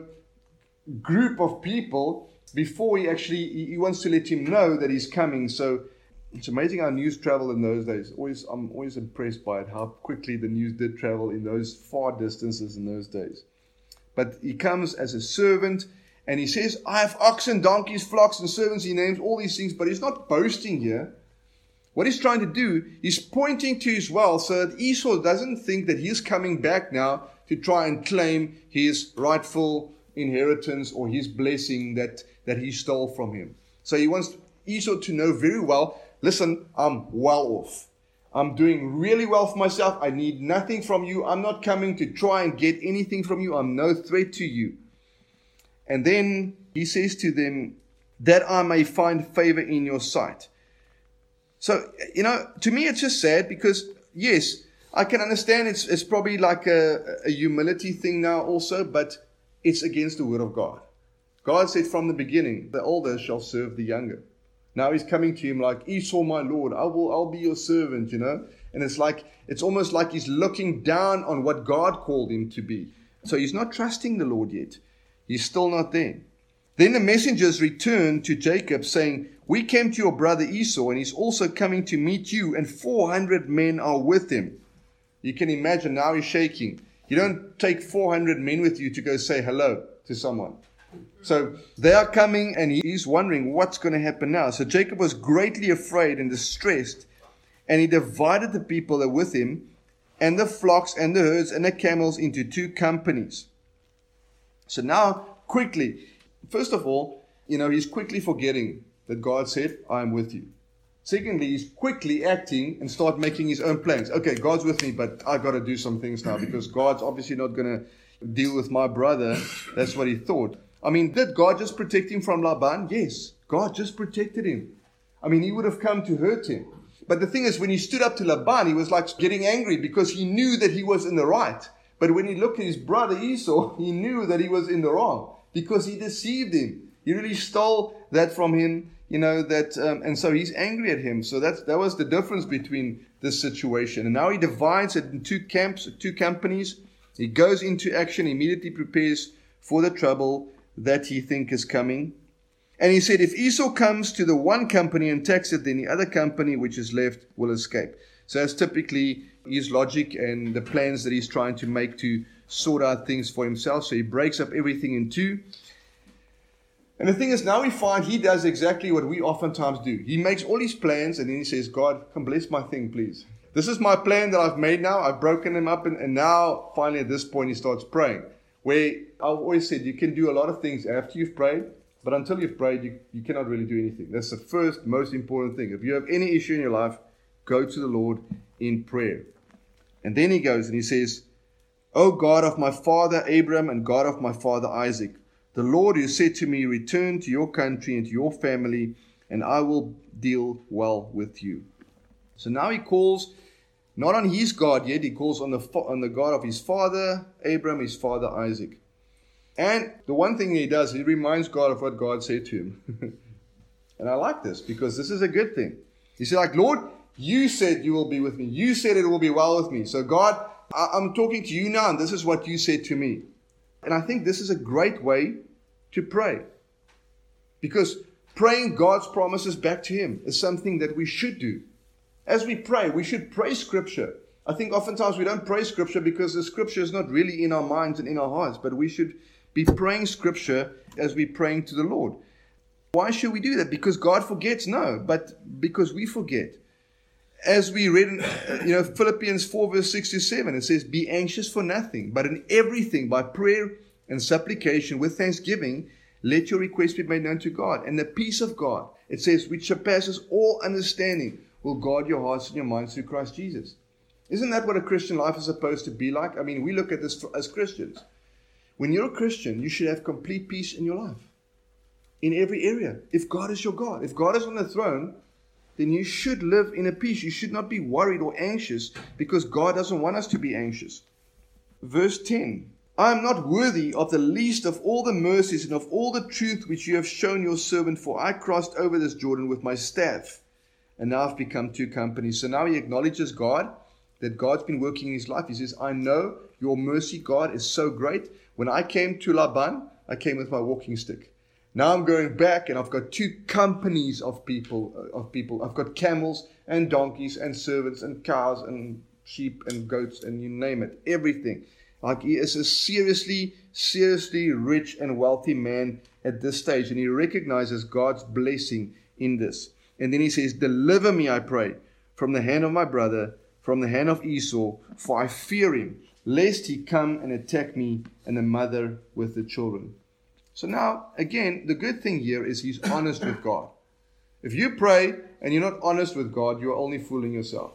group of people before he actually, he wants to let him know that he's coming. So it's amazing how news traveled in those days. Always, I'm always impressed by it, how quickly the news did travel in those far distances in those days. But he comes as a servant, and he says, I have oxen, donkeys, flocks, and servants. He names all these things, but he's not boasting here. What he's trying to do, he's pointing to his wealth so that Esau doesn't think that he's coming back now to try and claim his rightful inheritance or his blessing that, that he stole from him. So he wants Esau to know very well, listen, I'm well off. I'm doing really well for myself. I need nothing from you. I'm not coming to try and get anything from you. I'm no threat to you. And then he says to them, that I may find favor in your sight. So, you know, to me it's just sad, because, yes, I can understand it's it's probably like a, a humility thing now also, but it's against the word of God. God said from the beginning, the older shall serve the younger. Now he's coming to him like, Esau, my Lord, I will, I'll be your servant, you know. And it's like, it's almost like he's looking down on what God called him to be. So he's not trusting the Lord yet. He's still not there. Then the messengers returned to Jacob, saying, we came to your brother Esau, and he's also coming to meet you, and four hundred men are with him. You can imagine, now he's shaking. You don't take four hundred men with you to go say hello to someone. So they are coming, and he's wondering what's going to happen now. So Jacob was greatly afraid and distressed, and he divided the people that were with him, and the flocks, and the herds, and the camels into two companies. So now, quickly, first of all, you know, he's quickly forgetting that God said, I am with you. Secondly, he's quickly acting and start making his own plans. Okay, God's with me, but I've got to do some things now, because God's obviously not going to deal with my brother. That's what he thought. I mean, did God just protect him from Laban? Yes, God just protected him. I mean, he would have come to hurt him. But the thing is, when he stood up to Laban, he was like getting angry because he knew that he was in the right. But when he looked at his brother Esau, he knew that he was in the wrong, because he deceived him. He really stole that from him, you know, that, um, and so he's angry at him. So that's, that was the difference between this situation. And now he divides it in two camps, two companies. He goes into action, immediately prepares for the trouble that he thinks is coming. And he said, if Esau comes to the one company and attacks it, then the other company which is left will escape. So that's typically his logic and the plans that he's trying to make to sort out things for himself. So he breaks up everything in two. And the thing is, now we find he does exactly what we oftentimes do. He makes all his plans, and then he says, God, come bless my thing, please. This is my plan that I've made now. I've broken him up, and, and now, finally, at this point, he starts praying. Where I've always said, you can do a lot of things after you've prayed, but until you've prayed, you, you cannot really do anything. That's the first, most important thing. If you have any issue in your life, go to the Lord in prayer. And then he goes and he says, O God of my father Abraham and God of my father Isaac, the Lord who said to me, return to your country and to your family, and I will deal well with you. So now he calls Not on his God yet. He calls on the, on the God of his father, Abraham, his father, Isaac. And the one thing he does, he reminds God of what God said to him. And I like this because this is a good thing. He said, like, Lord, you said you will be with me. You said it will be well with me. So God, I- I'm talking to you now, and this is what you said to me. And I think this is a great way to pray. Because praying God's promises back to him is something that we should do. As we pray, we should pray Scripture. I think oftentimes we don't pray Scripture because the Scripture is not really in our minds and in our hearts. But we should be praying Scripture as we're praying to the Lord. Why should we do that? Because God forgets? No, but because we forget. As we read in you know, Philippians four, verse six to seven, it says, be anxious for nothing, but in everything by prayer and supplication with thanksgiving, let your requests be made known to God. And the peace of God, it says, which surpasses all understanding, will guard your hearts and your minds through Christ Jesus. Isn't that what a Christian life is supposed to be like? I mean, we look at this as Christians. When you're a Christian, you should have complete peace in your life. In every area. If God is your God, if God is on the throne, then you should live in a peace. You should not be worried or anxious because God doesn't want us to be anxious. Verse ten. I am not worthy of the least of all the mercies and of all the truth which you have shown your servant, for I crossed over this Jordan with my staff, and now I've become two companies. So now he acknowledges God, that God's been working in his life. He says, I know your mercy, God, is so great. When I came to Laban, I came with my walking stick. Now I'm going back and I've got two companies of people, uh, of people. I've got camels and donkeys and servants and cows and sheep and goats and you name it, everything. Like he is a seriously, seriously rich and wealthy man at this stage. And he recognizes God's blessing in this. And then he says, deliver me, I pray, from the hand of my brother, from the hand of Esau, for I fear him, lest he come and attack me and the mother with the children. So now, again, the good thing here is he's honest with God. If you pray and you're not honest with God, you're only fooling yourself.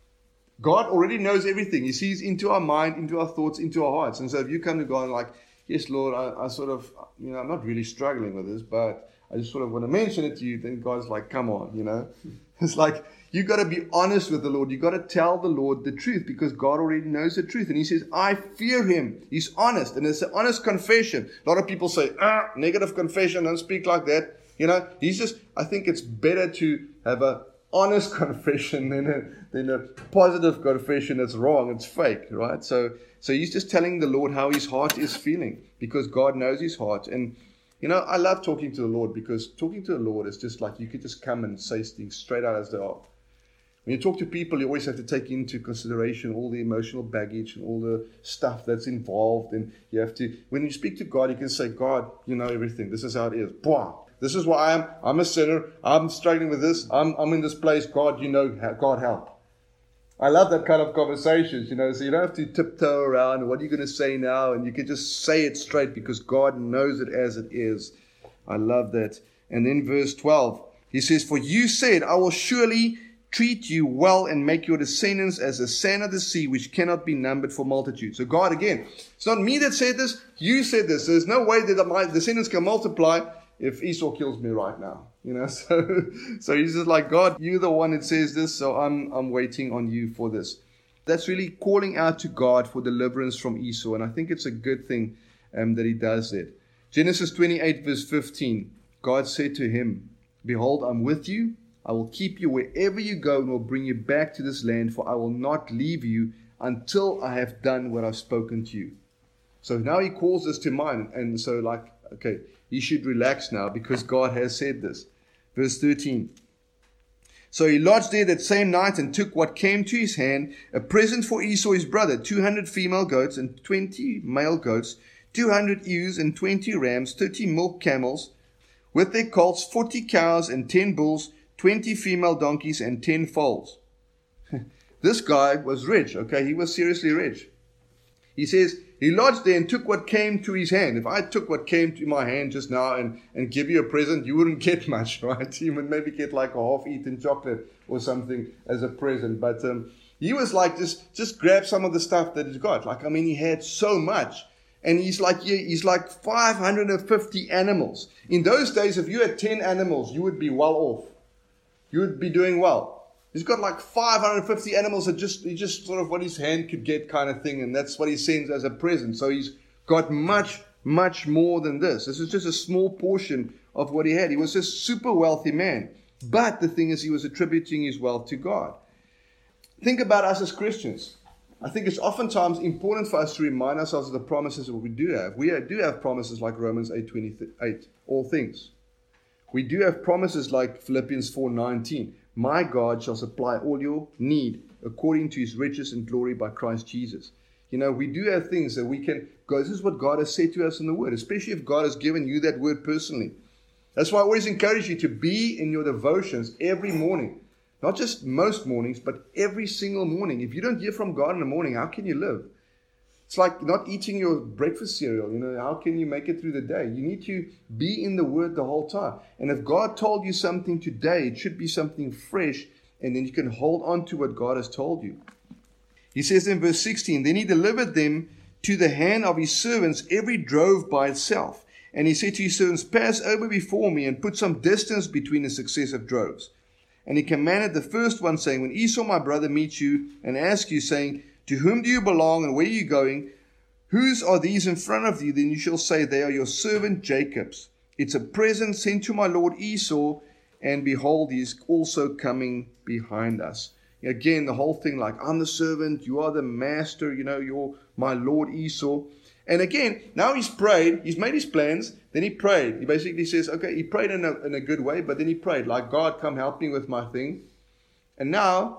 God already knows everything. He sees into our mind, into our thoughts, into our hearts. And so if you come to God and like, yes, Lord, I, I sort of, you know, I'm not really struggling with this, but I just sort of want to mention it to you, then God's like, come on, you know. It's like, you got to be honest with the Lord. You got to tell the Lord the truth because God already knows the truth. And he says, I fear him. He's honest. And it's an honest confession. A lot of people say, ah, negative confession. Don't speak like that. You know, he's just, I think it's better to have a honest confession than a, than a positive confession that's wrong. It's fake, right? So, so he's just telling the Lord how his heart is feeling because God knows his heart. And, you know, I love talking to the Lord because talking to the Lord is just like you could just come and say things straight out as they are. When you talk to people, you always have to take into consideration all the emotional baggage and all the stuff that's involved. And you have to, when you speak to God, you can say, God, you know everything. This is how it is. Blah. This is why I am. I'm a sinner. I'm struggling with this. I'm, I'm in this place. God, you know, God help. I love that kind of conversations, you know, so you don't have to tiptoe around. What are you going to say now? And you can just say it straight because God knows it as it is. I love that. And then verse twelve, he says, for you said, I will surely treat you well and make your descendants as the sand of the sea, which cannot be numbered for multitude. So God, again, it's not me that said this. You said this. There's no way that my descendants can multiply if Esau kills me right now. You know, so so he's just like, God, you're the one that says this, so I'm I'm waiting on you for this. That's really calling out to God for deliverance from Esau, and I think it's a good thing um, that he does it. Genesis twenty-eight, verse fifteen, God said to him, behold, I'm with you. I will keep you wherever you go and will bring you back to this land, for I will not leave you until I have done what I've spoken to you. So now he calls this to mind. And so like, okay, he should relax now because God has said this. Verse thirteen. So he lodged there that same night and took what came to his hand, a present for Esau his brother, two hundred female goats and twenty male goats, two hundred ewes and twenty rams, thirty milk camels, with their colts, forty cows and ten bulls, twenty female donkeys and ten foals. This guy was rich, okay? He was seriously rich. He says, he lodged there and took what came to his hand. If I took what came to my hand just now and, and give you a present, you wouldn't get much, right? You would maybe get like a half-eaten chocolate or something as a present. But um, he was like, just, just grab some of the stuff that he's got. Like, I mean, he had so much. And he's like, he's like five hundred fifty animals. In those days, if you had ten animals, you would be well off. You would be doing well. He's got like five hundred fifty animals that just, he just sort of what his hand could get kind of thing. And that's what he sends as a present. So he's got much, much more than this. This is just a small portion of what he had. He was a super wealthy man. But the thing is, he was attributing his wealth to God. Think about us as Christians. I think it's oftentimes important for us to remind ourselves of the promises that we do have. We do have promises like Romans eight twenty-eight, all things. We do have promises like Philippians four nineteen. My God shall supply all your need according to his riches and glory by Christ Jesus. You know, we do have things that we can go, this is what God has said to us in the Word, especially if God has given you that word personally. That's why I always encourage you to be in your devotions every morning. Not just most mornings, but every single morning. If you don't hear from God in the morning, how can you live? It's like not eating your breakfast cereal. You know, how can you make it through the day? You need to be in the Word the whole time. And if God told you something today, it should be something fresh, and then you can hold on to what God has told you. He says in verse sixteen, then he delivered them to the hand of his servants, every drove by itself. And he said to his servants, pass over before me and put some distance between the successive droves. And he commanded the first one, saying, when Esau my brother meets you and asks you, saying, to whom do you belong and where are you going? Whose are these in front of you? Then you shall say, they are your servant Jacob's. It's a present sent to my lord Esau, and behold, he is also coming behind us. Again, the whole thing like, I'm the servant, you are the master, you know, you're my lord Esau. And again, now he's prayed, he's made his plans, then he prayed. He basically says, okay, he prayed in a, in a good way, but then he prayed, like, God, come help me with my thing. And now,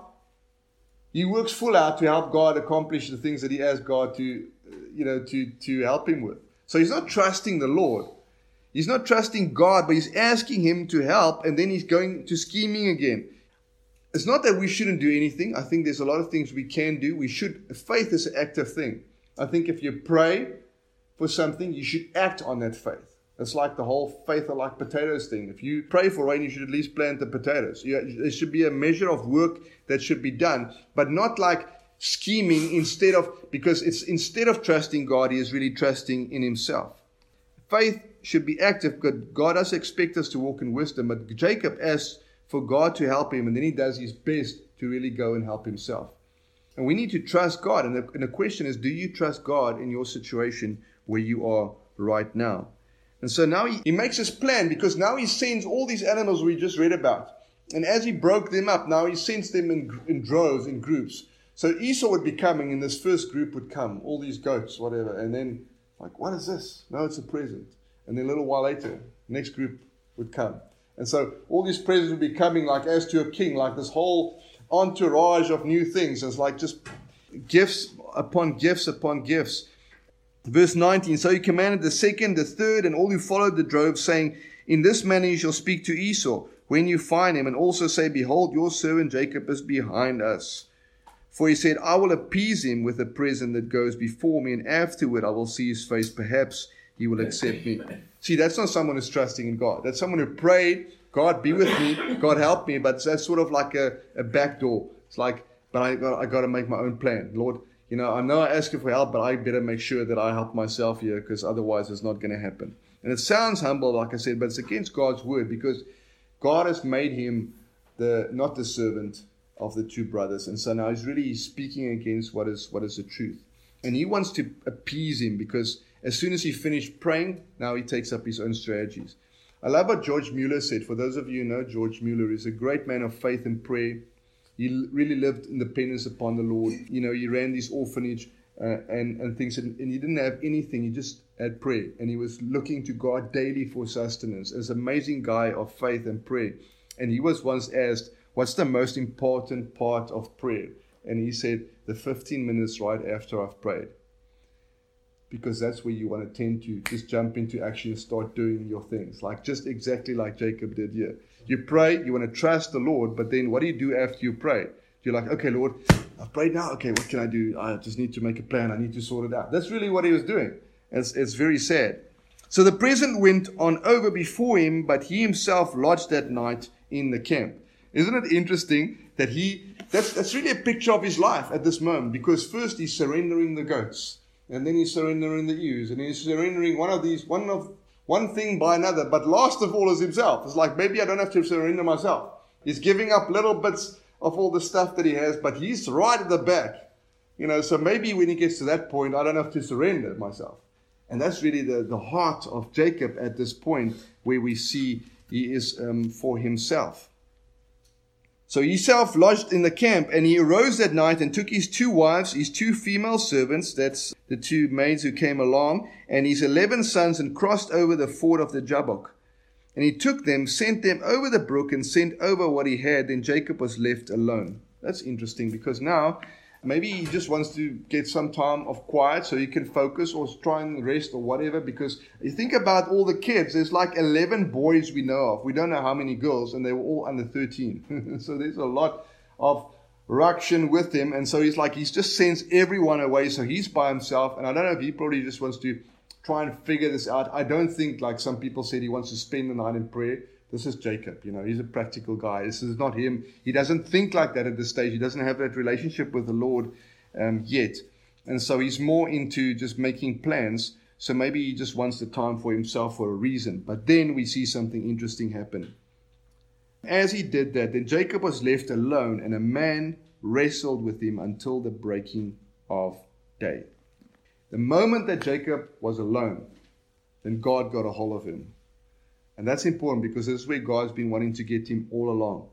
he works full out to help God accomplish the things that he asked God to, you know, to, to help him with. So he's not trusting the Lord. He's not trusting God, but he's asking him to help, and then he's going to scheming again. It's not that we shouldn't do anything. I think there's a lot of things we can do. We should. Faith is an active thing. I think if you pray for something, you should act on that faith. It's like the whole faith are like potatoes thing. If you pray for rain, you should at least plant the potatoes. You, there should be a measure of work that should be done, but not like scheming instead of, because it's instead of trusting God, he is really trusting in himself. Faith should be active, because God does expect us to walk in wisdom, but Jacob asks for God to help him, and then he does his best to really go and help himself. And we need to trust God. And the, and the question is, do you trust God in your situation where you are right now? And so now he, he makes his plan, because now he sends all these animals we just read about. And as he broke them up, now he sends them in, in droves, in groups. So Esau would be coming, and this first group would come, all these goats, whatever. And then, like, what is this? No, it's a present. And then a little while later, next group would come. And so all these presents would be coming like as to a king, like this whole entourage of new things. It's like just gifts upon gifts upon gifts. Verse nineteen, so he commanded the second, the third, and all who followed the drove, saying, in this manner you shall speak to Esau, when you find him, and also say, behold, your servant Jacob is behind us. For he said, I will appease him with a present that goes before me, and afterward I will see his face, perhaps he will accept me. See, that's not someone who's trusting in God. That's someone who prayed, God be with me, God help me, but that's sort of like a, a back door. It's like, but I got, I got to make my own plan. Lord, you know, I know I ask you for help, but I better make sure that I help myself here, because otherwise it's not going to happen. And it sounds humble, like I said, but it's against God's word, because God has made him the not the servant of the two brothers. And so now he's really speaking against what is what is the truth. And he wants to appease him, because as soon as he finished praying, now he takes up his own strategies. I love what George Mueller said. For those of you who know George Mueller, is a great man of faith and prayer. He really lived in dependence upon the Lord. You know, he ran this orphanage uh, and, and things, and, and he didn't have anything. He just had prayer. And he was looking to God daily for sustenance. As an amazing guy of faith and prayer. And he was once asked, what's the most important part of prayer? And he said, the fifteen minutes right after I've prayed. Because that's where you want to tend to just jump into action and start doing your things. Like just exactly like Jacob did here. You pray, you want to trust the Lord, but then what do you do after you pray? You're like, okay, Lord, I've prayed now. Okay, what can I do? I just need to make a plan. I need to sort it out. That's really what he was doing. It's, it's very sad. So the present went on over before him, but he himself lodged that night in the camp. Isn't it interesting that he, that's, that's really a picture of his life at this moment, because first he's surrendering the goats, and then he's surrendering the ewes, and he's surrendering one of these, one of, one thing by another, but last of all is himself. It's like, maybe I don't have to surrender myself. He's giving up little bits of all the stuff that he has, but he's right at the back. You know, so maybe when he gets to that point, I don't have to surrender myself. And that's really the, the heart of Jacob at this point, where we see he is um, for himself. So Esau lodged in the camp, and he arose that night and took his two wives, his two female servants, that's the two maids who came along, and his eleven sons, and crossed over the ford of the Jabbok. And he took them, sent them over the brook, and sent over what he had. Then Jacob was left alone. That's interesting, because now maybe he just wants to get some time of quiet so he can focus or try and rest or whatever. Because you think about all the kids, there's like eleven boys we know of. We don't know how many girls, and they were all under thirteen. So there's a lot of ruction with him. And so he's like, he's just sends everyone away. So he's by himself. And I don't know if he probably just wants to try and figure this out. I don't think, like some people said, he wants to spend the night in prayer. This is Jacob, you know, he's a practical guy. This is not him. He doesn't think like that at this stage. He doesn't have that relationship with the Lord um, yet. And so he's more into just making plans. So maybe he just wants the time for himself for a reason. But then we see something interesting happen. As he did that, then Jacob was left alone, and a man wrestled with him until the breaking of day. The moment that Jacob was alone, then God got a hold of him. And that's important, because this is where God's been wanting to get him all along.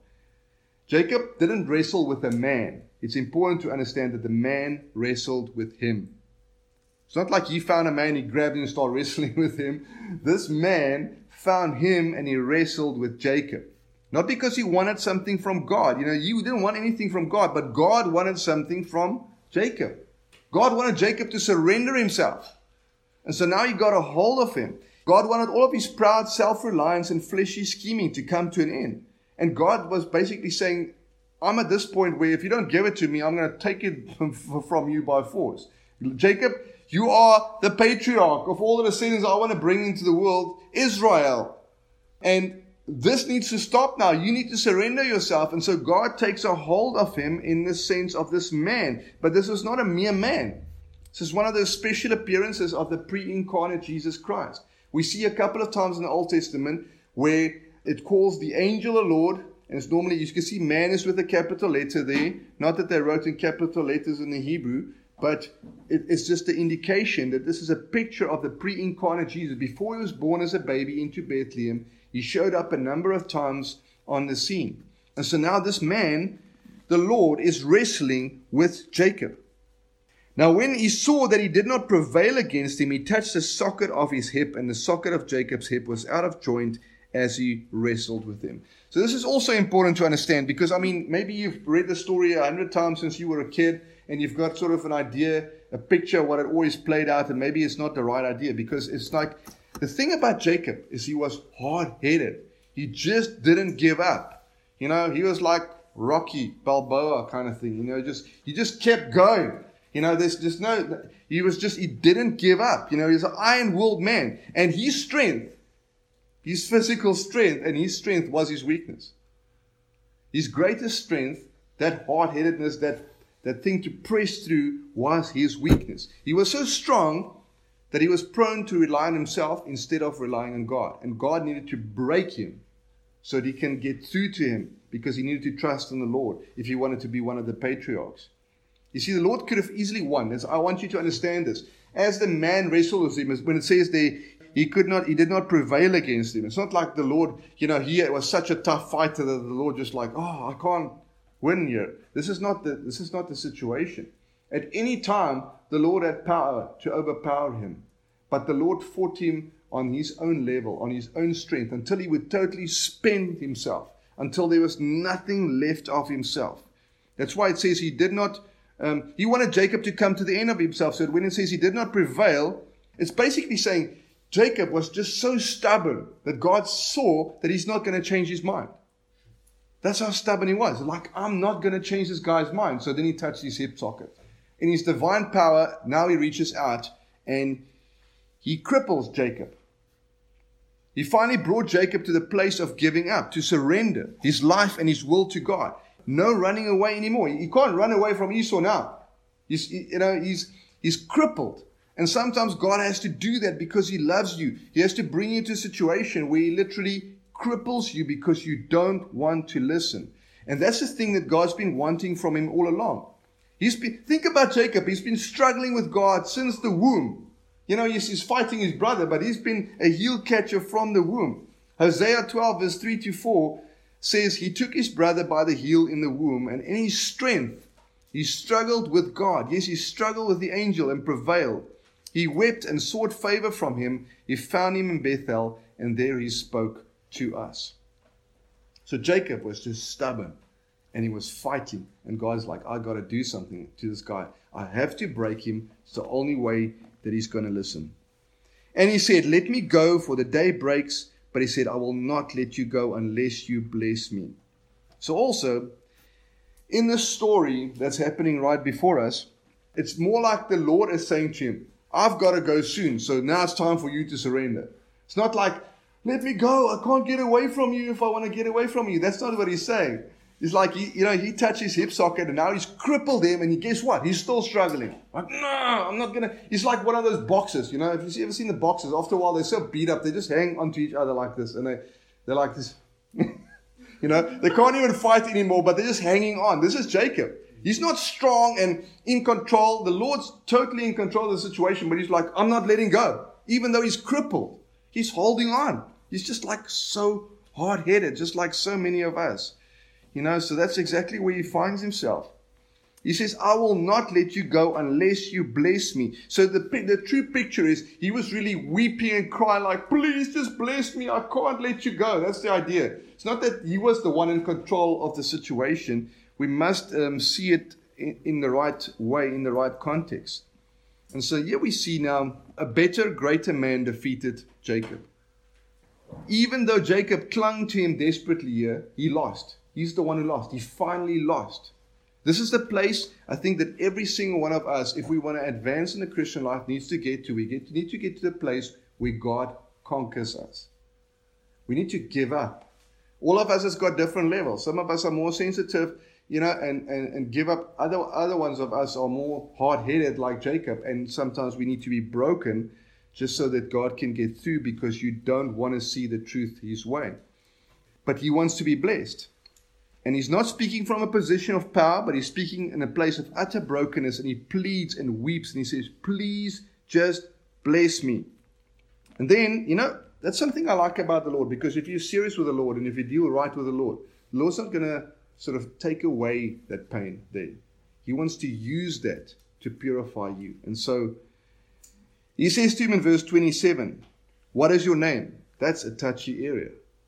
Jacob didn't wrestle with a man. It's important to understand that the man wrestled with him. It's not like he found a man, he grabbed him and started wrestling with him. This man found him and he wrestled with Jacob. Not because he wanted something from God. You know, you didn't want anything from God, but God wanted something from Jacob. God wanted Jacob to surrender himself. And so now he got a hold of him. God wanted all of his proud self-reliance and fleshy scheming to come to an end. And God was basically saying, I'm at this point where if you don't give it to me, I'm going to take it from you by force. Jacob, you are the patriarch of all the descendants I want to bring into the world, Israel. And this needs to stop now. You need to surrender yourself. And so God takes a hold of him in the sense of this man. But this was not a mere man. This is one of those special appearances of the pre-incarnate Jesus Christ. We see a couple of times in the Old Testament where it calls the angel of the Lord, and it's normally, you can see man is with a capital letter there. Not that they wrote in capital letters in the Hebrew, but it, it's just the indication that this is a picture of the pre-incarnate Jesus. Before he was born as a baby into Bethlehem, he showed up a number of times on the scene. And so now this man, the Lord, is wrestling with Jacob. Now when he saw that he did not prevail against him, he touched the socket of his hip, and the socket of Jacob's hip was out of joint as he wrestled with him. So this is also important to understand, because, I mean, maybe you've read the story a hundred times since you were a kid, and you've got sort of an idea, a picture of what it always played out, and maybe it's not the right idea, because it's like, the thing about Jacob is he was hard-headed. He just didn't give up. You know, he was like Rocky Balboa kind of thing, you know, just he just kept going. You know, there's just no, he was just, he didn't give up. You know, he's an iron-willed man. And his strength, his physical strength, and his strength was his weakness. His greatest strength, that hard-headedness, that, that thing to press through, was his weakness. He was so strong that he was prone to rely on himself instead of relying on God. And God needed to break him so that he can get through to him, because he needed to trust in the Lord if he wanted to be one of the patriarchs. You see, the Lord could have easily won. As I want you to understand this. As the man wrestled with him, when it says there, he could not, he did not prevail against him. It's not like the Lord, you know, he was such a tough fighter that the Lord just like, oh, I can't win here. This is not the, this is not the situation. At any time, the Lord had power to overpower him. But the Lord fought him on his own level, on his own strength, until he would totally spend himself, until there was nothing left of himself. That's why it says he did not Um, he wanted Jacob to come to the end of himself. So when it says he did not prevail, it's basically saying Jacob was just so stubborn that God saw that he's not going to change his mind. That's how stubborn he was. Like, I'm not going to change this guy's mind. So then he touched his hip socket. In his divine power, now he reaches out and he cripples Jacob. He finally brought Jacob to the place of giving up, to surrender his life and his will to God. No running away anymore. He can't run away from Esau now. He's, you know, he's, he's crippled. And sometimes God has to do that because he loves you. He has to bring you to a situation where he literally cripples you because you don't want to listen. And that's the thing that God's been wanting from him all along. He's been, think about Jacob. He's been struggling with God since the womb. You know, he's, he's fighting his brother, but he's been a heel catcher from the womb. Hosea twelve verse three to four says, he took his brother by the heel in the womb, and in his strength he struggled with God. Yes, he struggled with the angel and prevailed. He wept and sought favor from him. He found him in Bethel, and there he spoke to us. So Jacob was just stubborn, and he was fighting. And God's like, I got to do something to this guy. I have to break him. It's the only way that he's going to listen. And he said, let me go, for the day breaks. But he said, I will not let you go unless you bless me. So also, in this story that's happening right before us, it's more like the Lord is saying to him, I've got to go soon, so now it's time for you to surrender. It's not like, let me go, I can't get away from you if I want to get away from you. That's not what he's saying. It's like, he, you know, he touched his hip socket and now he's crippled him, and he, guess what? He's still struggling. Like, no, I'm not going to. He's like one of those boxers, you know. If you've ever seen the boxers, after a while they're so beat up, they just hang onto each other like this, and they, they're like this. You know, they can't even fight anymore, but they're just hanging on. This is Jacob. He's not strong and in control. The Lord's totally in control of the situation, but he's like, I'm not letting go. Even though he's crippled, he's holding on. He's just like so hard-headed, just like so many of us. You know, so that's exactly where he finds himself. He says, I will not let you go unless you bless me. So the, the true picture is he was really weeping and crying like, please just bless me. I can't let you go. That's the idea. It's not that he was the one in control of the situation. We must um, see it in, in the right way, in the right context. And so here we see now a better, greater man defeated Jacob. Even though Jacob clung to him desperately here, he lost. He's the one who lost. He finally lost. This is the place, I think, that every single one of us, if we want to advance in the Christian life, needs to get to. We get, need to get to the place where God conquers us. We need to give up. All of us has got different levels. Some of us are more sensitive, you know, and, and, and give up. Other, other ones of us are more hard-headed like Jacob, and sometimes we need to be broken just so that God can get through, because you don't want to see the truth his way. But he wants to be blessed. And he's not speaking from a position of power, but he's speaking in a place of utter brokenness, and he pleads and weeps, and he says, please just bless me. And then, you know, that's something I like about the Lord, because if you're serious with the Lord and if you deal right with the Lord, the Lord's not going to sort of take away that pain there. He wants to use that to purify you. And so he says to him in verse twenty-seven, what is your name? That's a touchy area.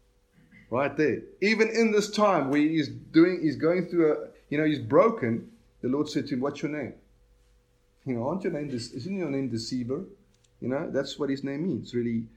Right there. Even in this time where he's doing, he's going through a, you know, he's broken, the Lord said to him, what's your name? You know, aren't your name, isn't your name Deceiver? You know, that's what his name means, really.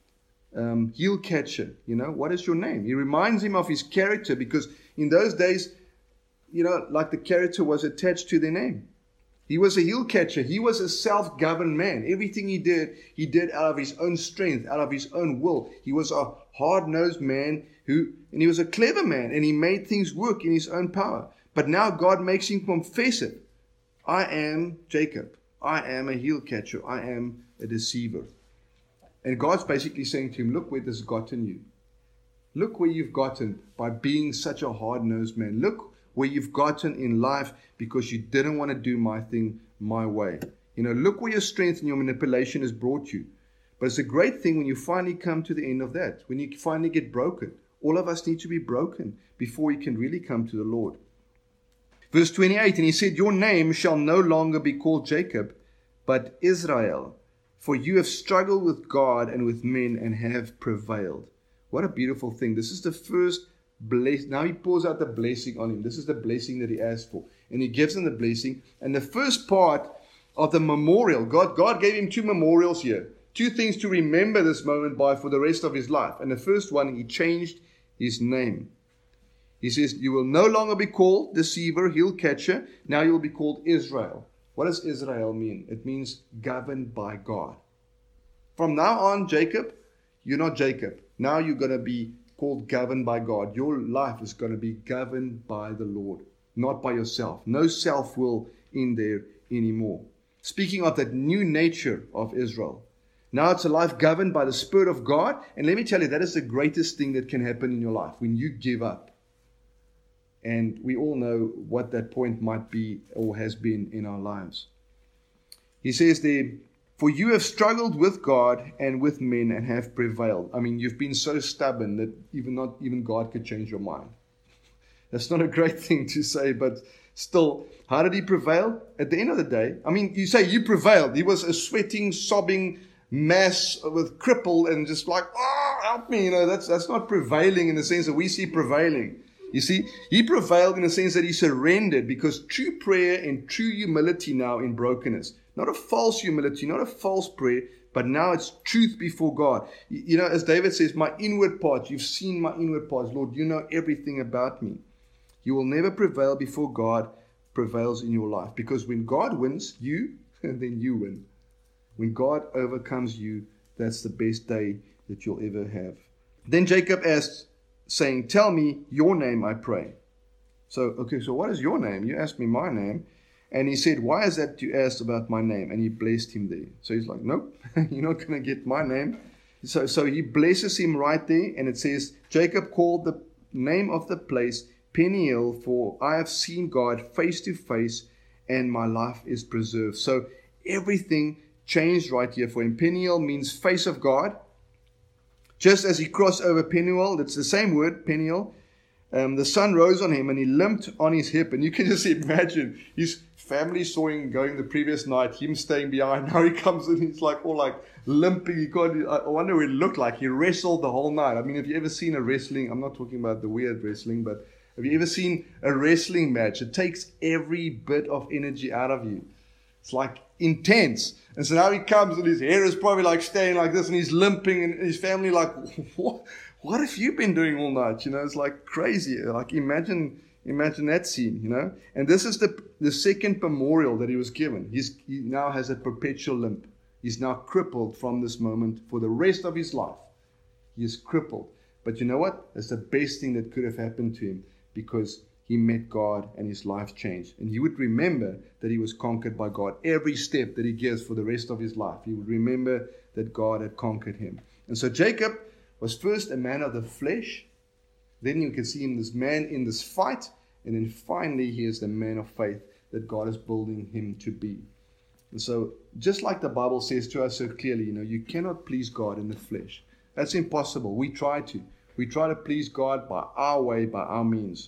Um, heel catcher, you know, what is your name? He reminds him of his character, because in those days, you know, like the character was attached to their name. He was a heel catcher. He was a self-governed man. Everything he did, he did out of his own strength, out of his own will. He was a hard-nosed man who, and he was a clever man, and he made things work in his own power. But now God makes him confess it. I am Jacob. I am a heel catcher. I am a deceiver. And God's basically saying to him, look where this has gotten you. Look where you've gotten by being such a hard-nosed man. Look where you've gotten in life because you didn't want to do my thing my way. You know, look where your strength and your manipulation has brought you. But it's a great thing when you finally come to the end of that, when you finally get broken. All of us need to be broken before you can really come to the Lord. Verse twenty-eight, and he said, your name shall no longer be called Jacob, but Israel, for you have struggled with God and with men and have prevailed. What a beautiful thing. This is the first blessing. Now he pours out the blessing on him. This is the blessing that he asked for. And he gives him the blessing. And the first part of the memorial, God, God gave him two memorials here. Two things to remember this moment by for the rest of his life. And the first one, he changed his name. He says, you will no longer be called deceiver, heel catcher. Now you will be called Israel. What does Israel mean? It means governed by God. From now on, Jacob, you're not Jacob. Now you're going to be called governed by God. Your life is going to be governed by the Lord, not by yourself. No self-will in there anymore. Speaking of that new nature of Israel, now it's a life governed by the Spirit of God. And let me tell you, that is the greatest thing that can happen in your life when you give up. And we all know what that point might be or has been in our lives. He says there, for you have struggled with God and with men and have prevailed. I mean, you've been so stubborn that even not even God could change your mind. That's not a great thing to say, but still, how did he prevail? At the end of the day, I mean, you say you prevailed. He was a sweating, sobbing mass with cripple and just like, oh, help me. You know, that's that's not prevailing in the sense that we see prevailing. You see, he prevailed in the sense that he surrendered, because true prayer and true humility now in brokenness, not a false humility, not a false prayer, but now it's truth before God. You, you know, as David says, my inward parts, you've seen my inward parts. Lord, you know everything about me. You will never prevail before God prevails in your life. Because when God wins, you, then you win. When God overcomes you, that's the best day that you'll ever have. Then Jacob asked, saying, tell me your name, I pray. So, okay, so what is your name? You asked me my name. And he said, why is that you asked about my name? And he blessed him there. So he's like, nope, you're not going to get my name. So, so he blesses him right there. And it says, Jacob called the name of the place Peniel, for I have seen God face to face, and my life is preserved. So everything changed right here for him. Peniel means face of God. Just as he crossed over Peniel, that's the same word, Peniel, um, the sun rose on him and he limped on his hip. And you can just imagine his family saw him going the previous night, him staying behind. Now he comes in, he's like all like limping. He can't, I wonder what it looked like. He wrestled the whole night. I mean, have you ever seen a wrestling? I'm not talking about the weird wrestling, but have you ever seen a wrestling match? It takes every bit of energy out of you. It's like intense. And so now he comes and his hair is probably like staying like this and he's limping and his family like, what, what have you been doing all night? You know, it's like crazy. Like imagine, imagine that scene, you know. And this is the the second memorial that he was given. He's, he now has a perpetual limp. He's now crippled from this moment for the rest of his life. He is crippled. But you know what? That's the best thing that could have happened to him, because he met God and his life changed. And he would remember that he was conquered by God. Every step that he gives for the rest of his life, he would remember that God had conquered him. And so Jacob was first a man of the flesh. Then you can see him, this man in this fight. And then finally he is the man of faith that God is building him to be. And so just like the Bible says to us so clearly, you know, you cannot please God in the flesh. That's impossible. We try to. We try to please God by our way, by our means.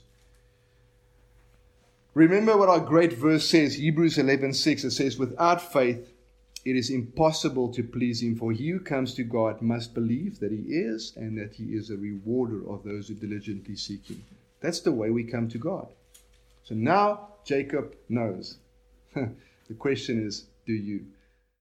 Remember what our great verse says, Hebrews eleven six. It says, without faith, it is impossible to please him. For he who comes to God must believe that he is, and that he is a rewarder of those who diligently seek him. That's the way we come to God. So now Jacob knows. The question is, do you?